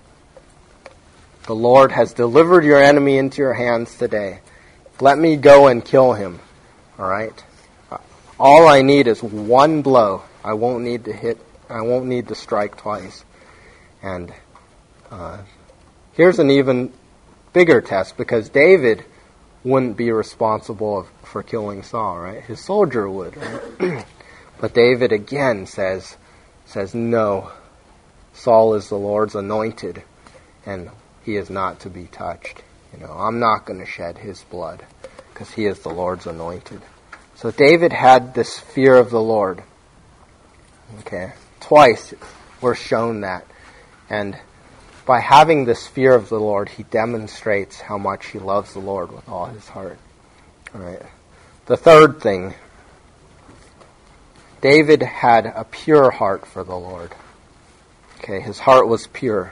the Lord has delivered your enemy into your hands today. Let me go and kill him. All right? All I need is one blow. I won't need to strike twice. And here's an even bigger test, because David wouldn't be responsible for killing Saul, right? His soldier would. Right? But David again says, no, Saul is the Lord's anointed, and he is not to be touched. I'm not going to shed his blood, because he is the Lord's anointed. So David had this fear of the Lord. Okay, twice we're shown that. And by having this fear of the Lord, he demonstrates how much he loves the Lord with all his heart. All right. The third thing, David had a pure heart for the Lord. Okay, his heart was pure.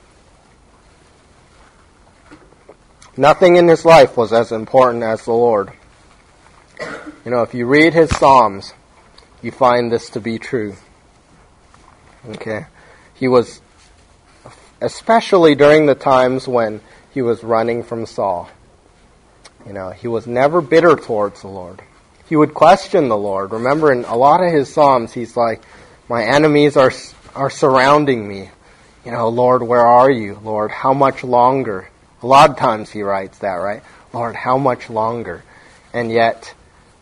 Nothing in his life was as important as the Lord. If you read his Psalms, you find this to be true. Okay, he was, especially during the times when he was running from Saul, he was never bitter towards the Lord. He would question the Lord. Remember, in a lot of his Psalms, he's like, my enemies are surrounding me. Lord, where are you? Lord, how much longer? A lot of times he writes that, right? Lord, how much longer? And yet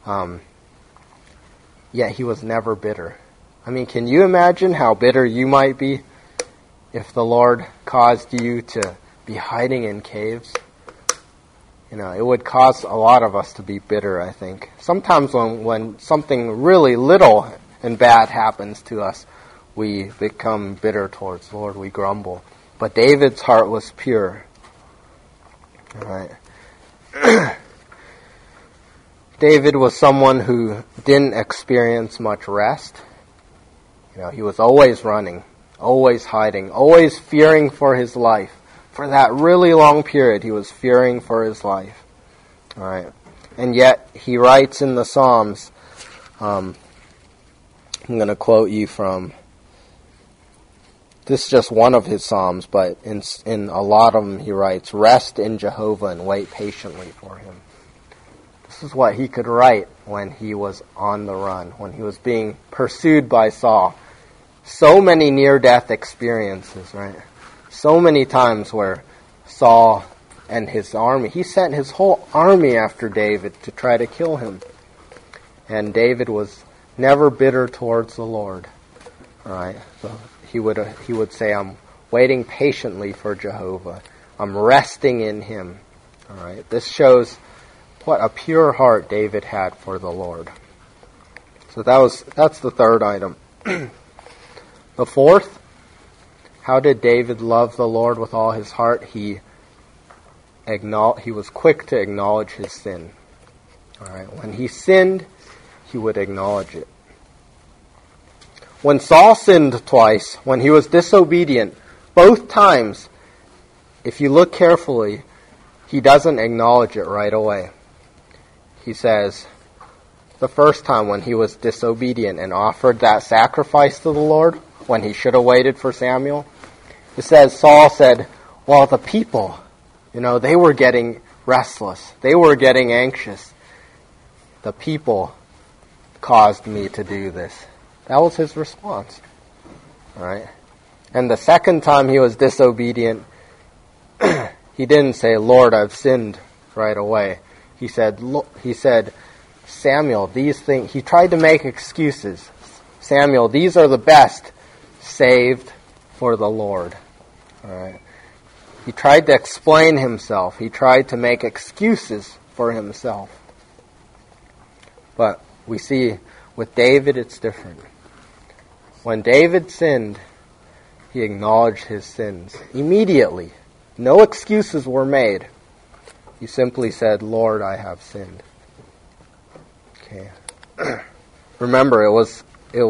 he was never bitter. Can you imagine how bitter you might be if the Lord caused you to be hiding in caves? It would cause a lot of us to be bitter, I think. Sometimes when something really little and bad happens to us, we become bitter towards the Lord. We grumble. But David's heart was pure. All right. David was someone who didn't experience much rest. He was always running, always hiding, always fearing for his life. For that really long period, he was fearing for his life. All right. And yet, he writes in the Psalms, I'm going to quote you from, this is just one of his Psalms, but in a lot of them he writes, rest in Jehovah and wait patiently for him. This is what he could write when he was on the run, when he was being pursued by Saul. So many near-death experiences, right? So many times where Saul and his army, he sent his whole army after David to try to kill him. And David was never bitter towards the Lord. All right? So he would say, I'm waiting patiently for Jehovah. I'm resting in him. All right? This shows what a pure heart David had for the Lord. So that's the third item. The fourth, how did David love the Lord with all his heart? He was quick to acknowledge his sin. All right. When he sinned, he would acknowledge it. When Saul sinned twice, when he was disobedient, both times, if you look carefully, he doesn't acknowledge it right away. He says, the first time when he was disobedient and offered that sacrifice to the Lord, when he should have waited for Samuel, it says, Saul said, well, the people, they were getting restless. They were getting anxious. The people caused me to do this. That was his response. All right. And the second time he was disobedient, he didn't say, Lord, I've sinned right away. He said, Samuel, these things, he tried to make excuses. Samuel, these are the best, saved for the Lord. All right. He tried to explain himself. He tried to make excuses for himself. But we see with David it's different. When David sinned, he acknowledged his sins immediately. No excuses were made. He simply said, Lord, I have sinned. Okay. Remember, it was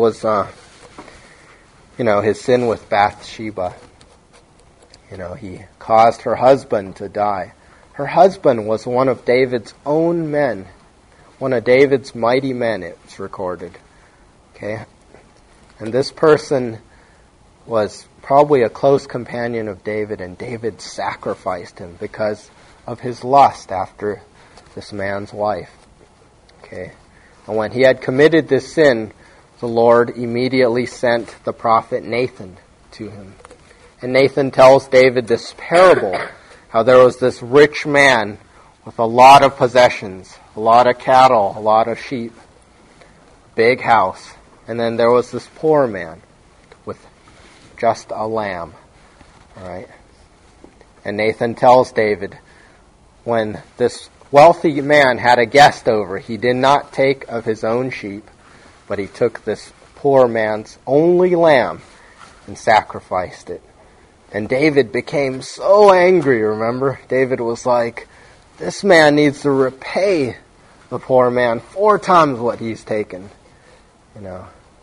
his sin with Bathsheba. He caused her husband to die. Her husband was one of David's own men. One of David's mighty men, it's recorded. Okay? And this person was probably a close companion of David, and David sacrificed him because of his lust after this man's wife. Okay? And when he had committed this sin, the Lord immediately sent the prophet Nathan to him. And Nathan tells David this parable, how there was this rich man with a lot of possessions, a lot of cattle, a lot of sheep, big house. And then there was this poor man with just a lamb. All right? And Nathan tells David, when this wealthy man had a guest over, he did not take of his own sheep, but he took this poor man's only lamb and sacrificed it. And David became so angry, remember? David was like, this man needs to repay the poor man 4 times what he's taken. You know,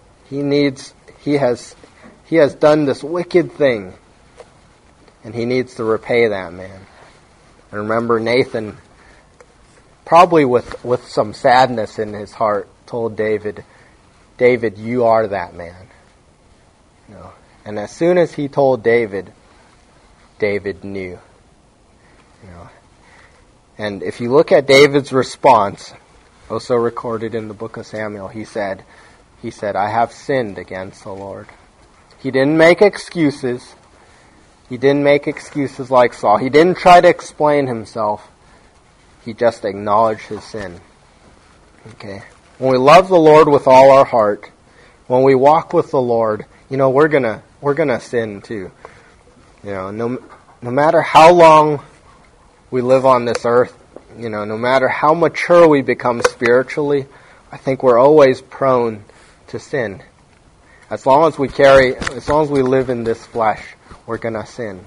he has done this wicked thing, and he needs to repay that man. And remember, Nathan, probably with some sadness in his heart, told David, you are that man. You know, and as soon as he told David, David knew. You know. And if you look at David's response, also recorded in the book of Samuel, he said, I have sinned against the Lord. He didn't make excuses. He didn't make excuses like Saul. He didn't try to explain himself. He just acknowledged his sin. Okay. When we love the Lord with all our heart, when we walk with the Lord, you know, we're gonna sin too. You know, no matter how long we live on this earth, you know, no matter how mature we become spiritually, I think we're always prone to sin. As long as we live in this flesh, we're gonna sin.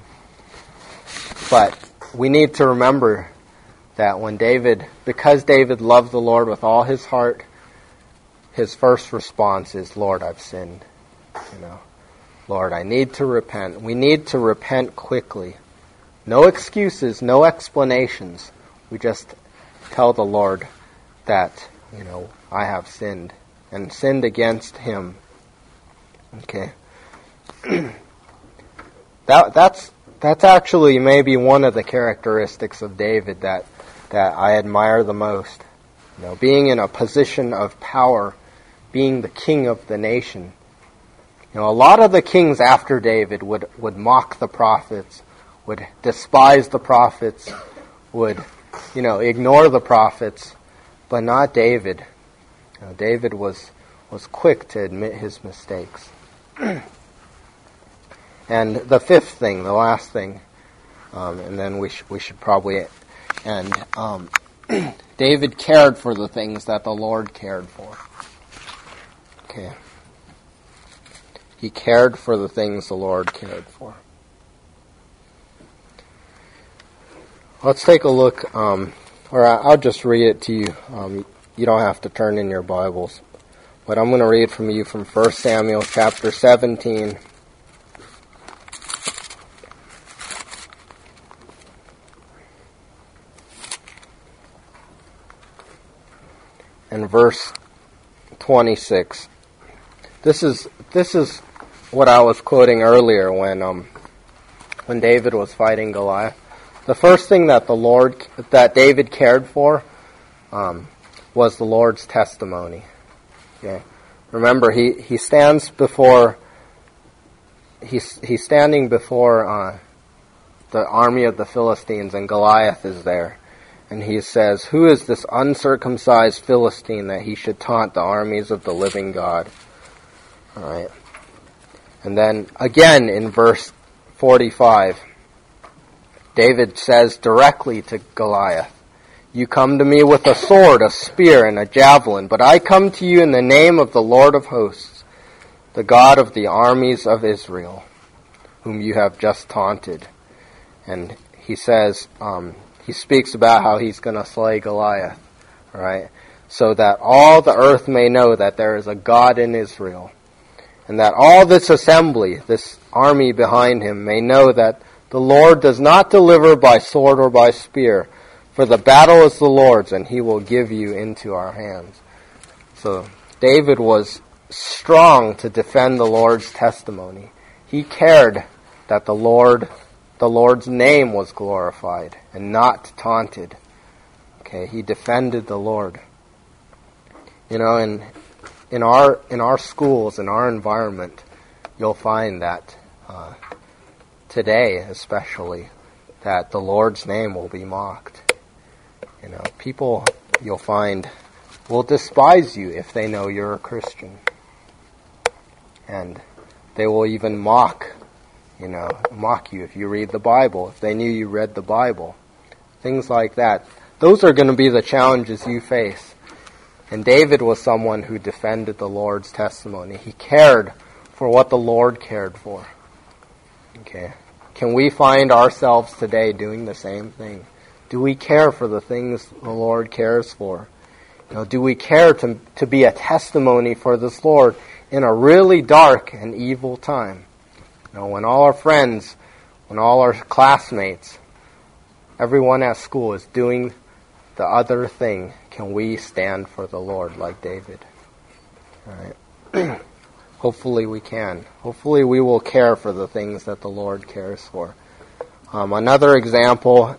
But we need to remember that because David loved the Lord with all his heart, his first response is, Lord, I've sinned. You know, Lord, I need to repent. We need to repent quickly. No excuses, no explanations. We just tell the Lord that, you know, I have sinned and sinned against him. Okay. That's actually maybe one of the characteristics of David that I admire the most. You know, being in a position of power, being the king of the nation. You know, a lot of the kings after David would mock the prophets, would despise the prophets, would, you know, ignore the prophets, but not David. You know, David was quick to admit his mistakes. And the fifth thing, the last thing, and then we should probably end. David cared for the things that the Lord cared for. Okay. He cared for the things the Lord cared for. Let's take a look, or I'll just read it to you. You don't have to turn in your Bibles. But I'm going to read from 1 Samuel chapter 17. And verse 26. This is what I was quoting earlier when David was fighting Goliath. The first thing that David cared for was the Lord's testimony. Okay. Remember, he's standing before the army of the Philistines, and Goliath is there. And he says, who is this uncircumcised Philistine that he should taunt the armies of the living God? All right. And then again in verse 45, David says directly to Goliath, you come to me with a sword, a spear, and a javelin, but I come to you in the name of the Lord of hosts, the God of the armies of Israel, whom you have just taunted. And he says, he speaks about how he's going to slay Goliath, right? So that all the earth may know that there is a God in Israel, and that all this assembly, this army behind him, may know that the Lord does not deliver by sword or by spear, for the battle is the Lord's, and he will give you into our hands. So David was strong to defend the Lord's testimony. He cared that the Lord's name was glorified and not taunted. Okay, he defended the Lord. You know, in our schools, in our environment, you'll find that today, especially, that the Lord's name will be mocked. You know, people, you'll find, will despise you if they know you're a Christian. And they will even mock you if you read the Bible, if they knew you read the Bible. Things like that. Those are going to be the challenges you face. And David was someone who defended the Lord's testimony. He cared for what the Lord cared for. Okay. Can we find ourselves today doing the same thing? Do we care for the things the Lord cares for? Do we care to be a testimony for this Lord in a really dark and evil time? When all our friends, when all our classmates, everyone at school is doing the other thing, can we stand for the Lord like David? All right. Hopefully we can. Hopefully we will care for the things that the Lord cares for. Another example,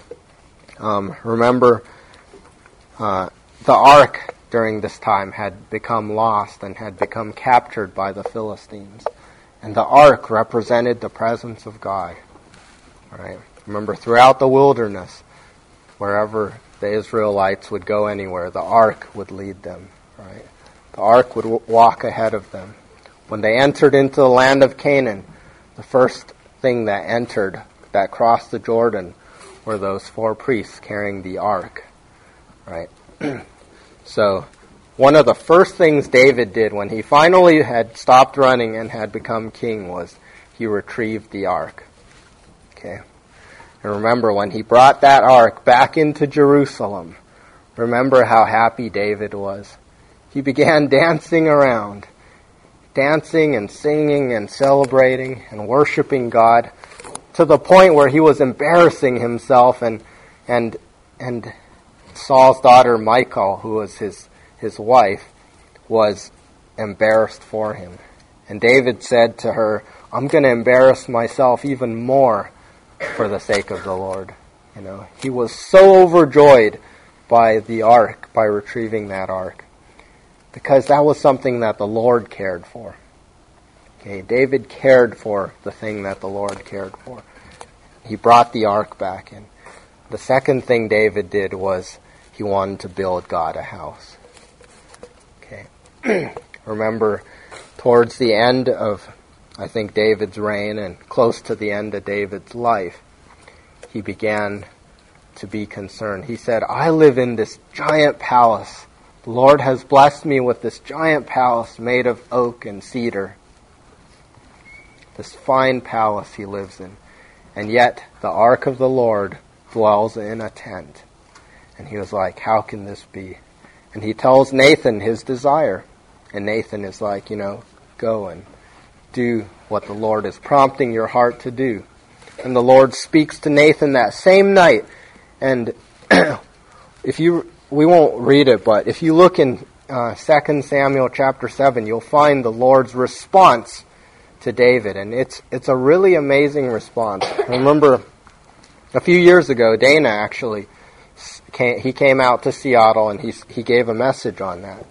remember the ark during this time had become lost and had become captured by the Philistines. And the ark represented the presence of God. All right. Remember, throughout the wilderness, wherever the Israelites would go anywhere, the ark would lead them. Right? The ark would walk ahead of them. When they entered into the land of Canaan, the first thing that crossed the Jordan, were those 4 priests carrying the ark. Right? So, one of the first things David did when he finally had stopped running and had become king was he retrieved the ark. Okay? And remember, when he brought that ark back into Jerusalem, remember how happy David was. He began dancing around, dancing and singing and celebrating and worshiping God to the point where he was embarrassing himself, and Saul's daughter Michal, who was his wife, was embarrassed for him. And David said to her, I'm going to embarrass myself even more for the sake of the Lord. He was so overjoyed by the ark, by retrieving that ark, because that was something that the Lord cared for. Okay, David cared for the thing that the Lord cared for. He brought the ark back in. The second thing David did was he wanted to build God a house. Okay. Remember, towards the end of, I think, David's reign and close to the end of David's life, he began to be concerned. He said, I live in this giant palace. The Lord has blessed me with this giant palace made of oak and cedar. This fine palace he lives in. And yet the ark of the Lord dwells in a tent. And he was like, how can this be? And he tells Nathan his desire. And Nathan is like, go and do what the Lord is prompting your heart to do. And the Lord speaks to Nathan that same night. And we won't read it, but if you look in 2 Samuel chapter 7, you'll find the Lord's response to David. And it's a really amazing response. I remember a few years ago, Dana actually, he came out to Seattle and he gave a message on that.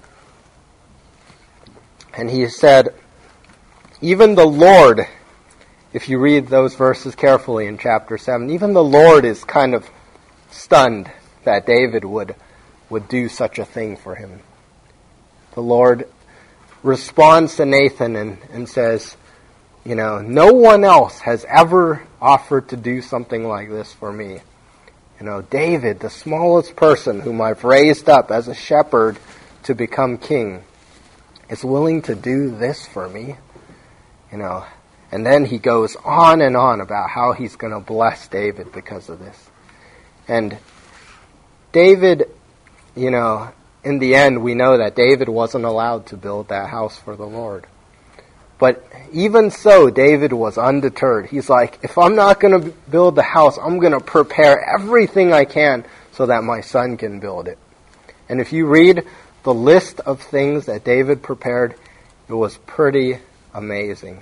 And he said, even the Lord, if you read those verses carefully in chapter 7, even the Lord is kind of stunned that David would do such a thing for him. The Lord responds to Nathan and says, no one else has ever offered to do something like this for me. David, the smallest person whom I've raised up as a shepherd to become king, is willing to do this for me. And then he goes on and on about how he's going to bless David because of this. And David, in the end, we know that David wasn't allowed to build that house for the Lord. But even so, David was undeterred. He's like, if I'm not going to build the house, I'm going to prepare everything I can so that my son can build it. And if you read the list of things that David prepared, it was pretty amazing.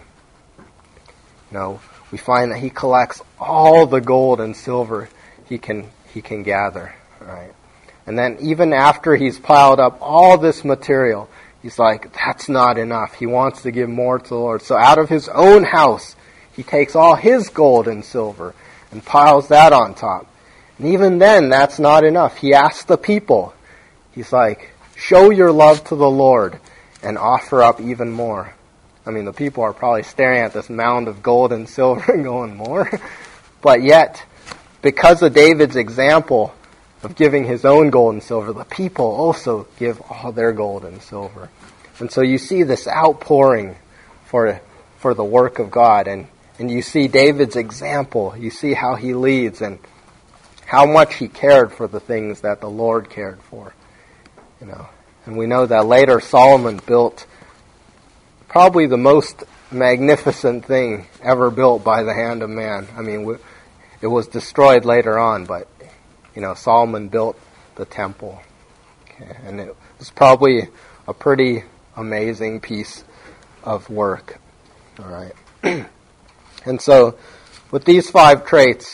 We find that he collects all the gold and silver he can gather. Right? And then even after he's piled up all this material, he's like, that's not enough. He wants to give more to the Lord. So out of his own house, he takes all his gold and silver and piles that on top. And even then, that's not enough. He asks the people, he's like, show your love to the Lord and offer up even more. I mean, the people are probably staring at this mound of gold and silver and going, more? But yet, because of David's example of giving his own gold and silver, the people also give all their gold and silver. And so you see this outpouring for the work of God, and you see David's example. You see how he leads and how much he cared for the things that the Lord cared for. And we know that later Solomon built probably the most magnificent thing ever built by the hand of man. I mean, it was destroyed later on, but Solomon built the temple. Okay, and it was probably a pretty amazing piece of work. All right. And so, with these 5 traits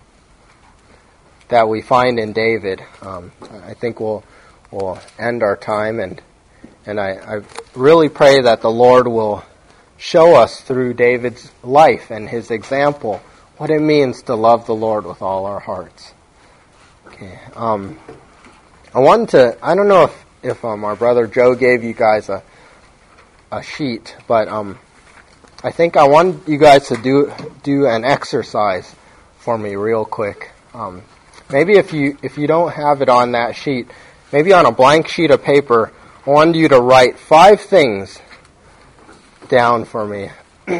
that we find in David, I think we'll end our time, and I really pray that the Lord will show us through David's life and his example what it means to love the Lord with all our hearts. Okay. I don't know if our brother Joe gave you guys a sheet, but I think I want you guys to do an exercise for me real quick. Maybe if you don't have it on that sheet, maybe on a blank sheet of paper, I want you to write 5 things down for me.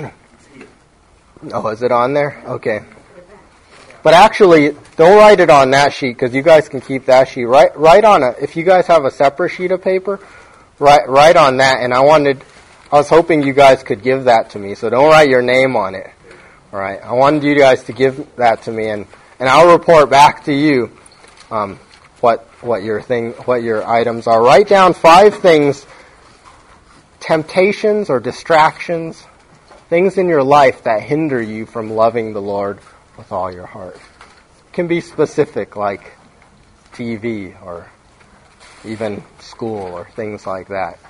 Oh, is it on there? Okay. But actually, don't write it on that sheet, because you guys can keep that sheet. Write on if you guys have a separate sheet of paper, write on that. And I was hoping you guys could give that to me, so don't write your name on it. All right. I wanted you guys to give that to me, and I'll report back to you what your items are. Write down 5 things, temptations or distractions, things in your life that hinder you from loving the Lord with all your heart. It can be specific, like TV or even school or things like that.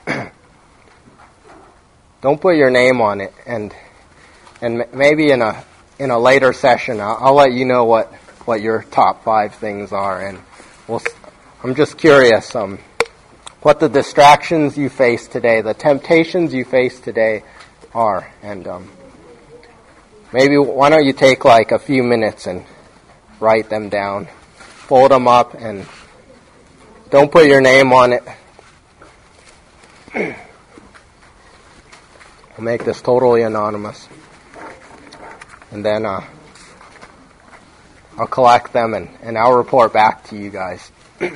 Don't put your name on it, and maybe in a later session I'll let you know what your top 5 things are, and I'm just curious what the distractions you face today, the temptations you face today are, and maybe why don't you take like a few minutes and write them down, fold them up, and don't put your name on it. I'll make this totally anonymous, and then I'll collect them and I'll report back to you guys.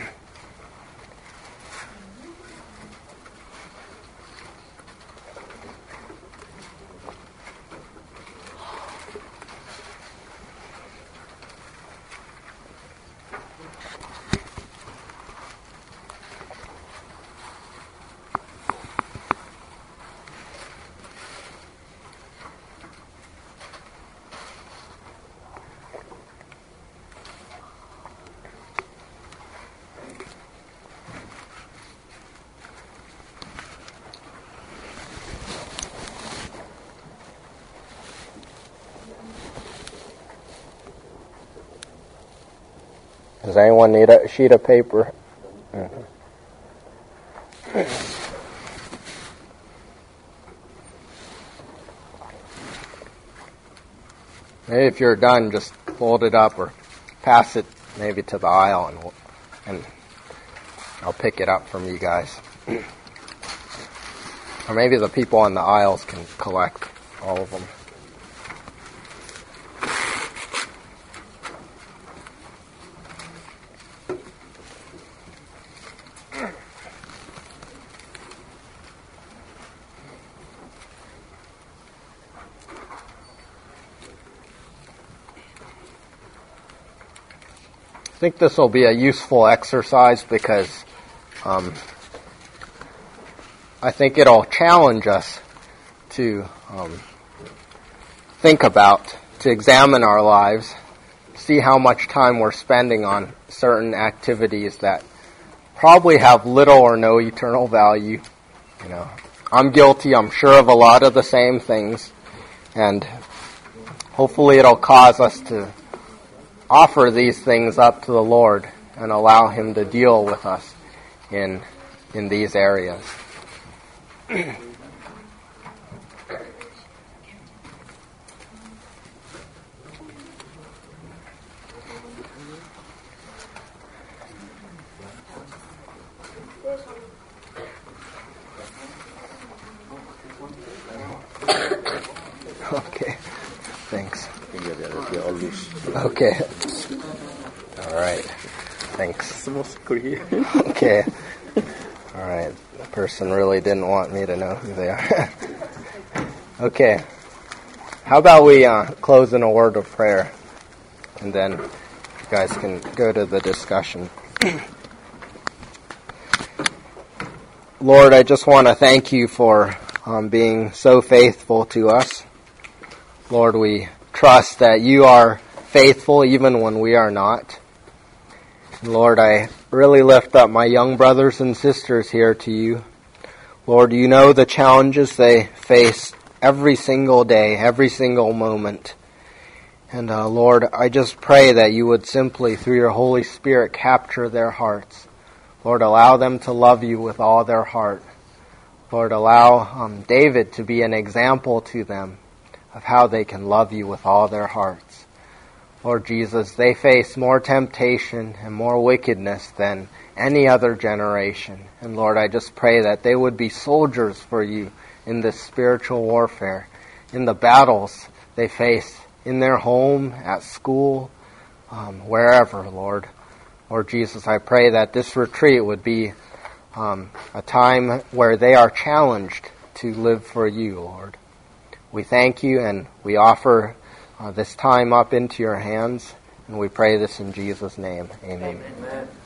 Does anyone need a sheet of paper? Maybe if you're done, just fold it up or pass it maybe to the aisle, and I'll pick it up from you guys. Or maybe the people on the aisles can collect all of them. I think this will be a useful exercise because I think it'll challenge us to think about, to examine our lives, see how much time we're spending on certain activities that probably have little or no eternal value. I'm guilty, I'm sure, of a lot of the same things, and hopefully it'll cause us to offer these things up to the Lord and allow Him to deal with us in these areas. Thanks. Okay. All right. Thanks. Okay. All right. The person really didn't want me to know who they are. Okay. How about we close in a word of prayer, and then you guys can go to the discussion. Lord, I just want to thank you for being so faithful to us. Lord, we trust that you are faithful even when we are not. Lord, I really lift up my young brothers and sisters here to you. Lord, you know the challenges they face every single day, every single moment. And Lord, I just pray that you would simply, through your Holy Spirit, capture their hearts. Lord, allow them to love you with all their heart. Lord, allow David to be an example to them of how they can love you with all their hearts. Lord Jesus, they face more temptation and more wickedness than any other generation. And Lord, I just pray that they would be soldiers for you in this spiritual warfare, in the battles they face in their home, at school, wherever, Lord. Lord Jesus, I pray that this retreat would be a time where they are challenged to live for you, Lord. We thank you and we offer this time up into your hands, and we pray this in Jesus' name. Amen. Amen.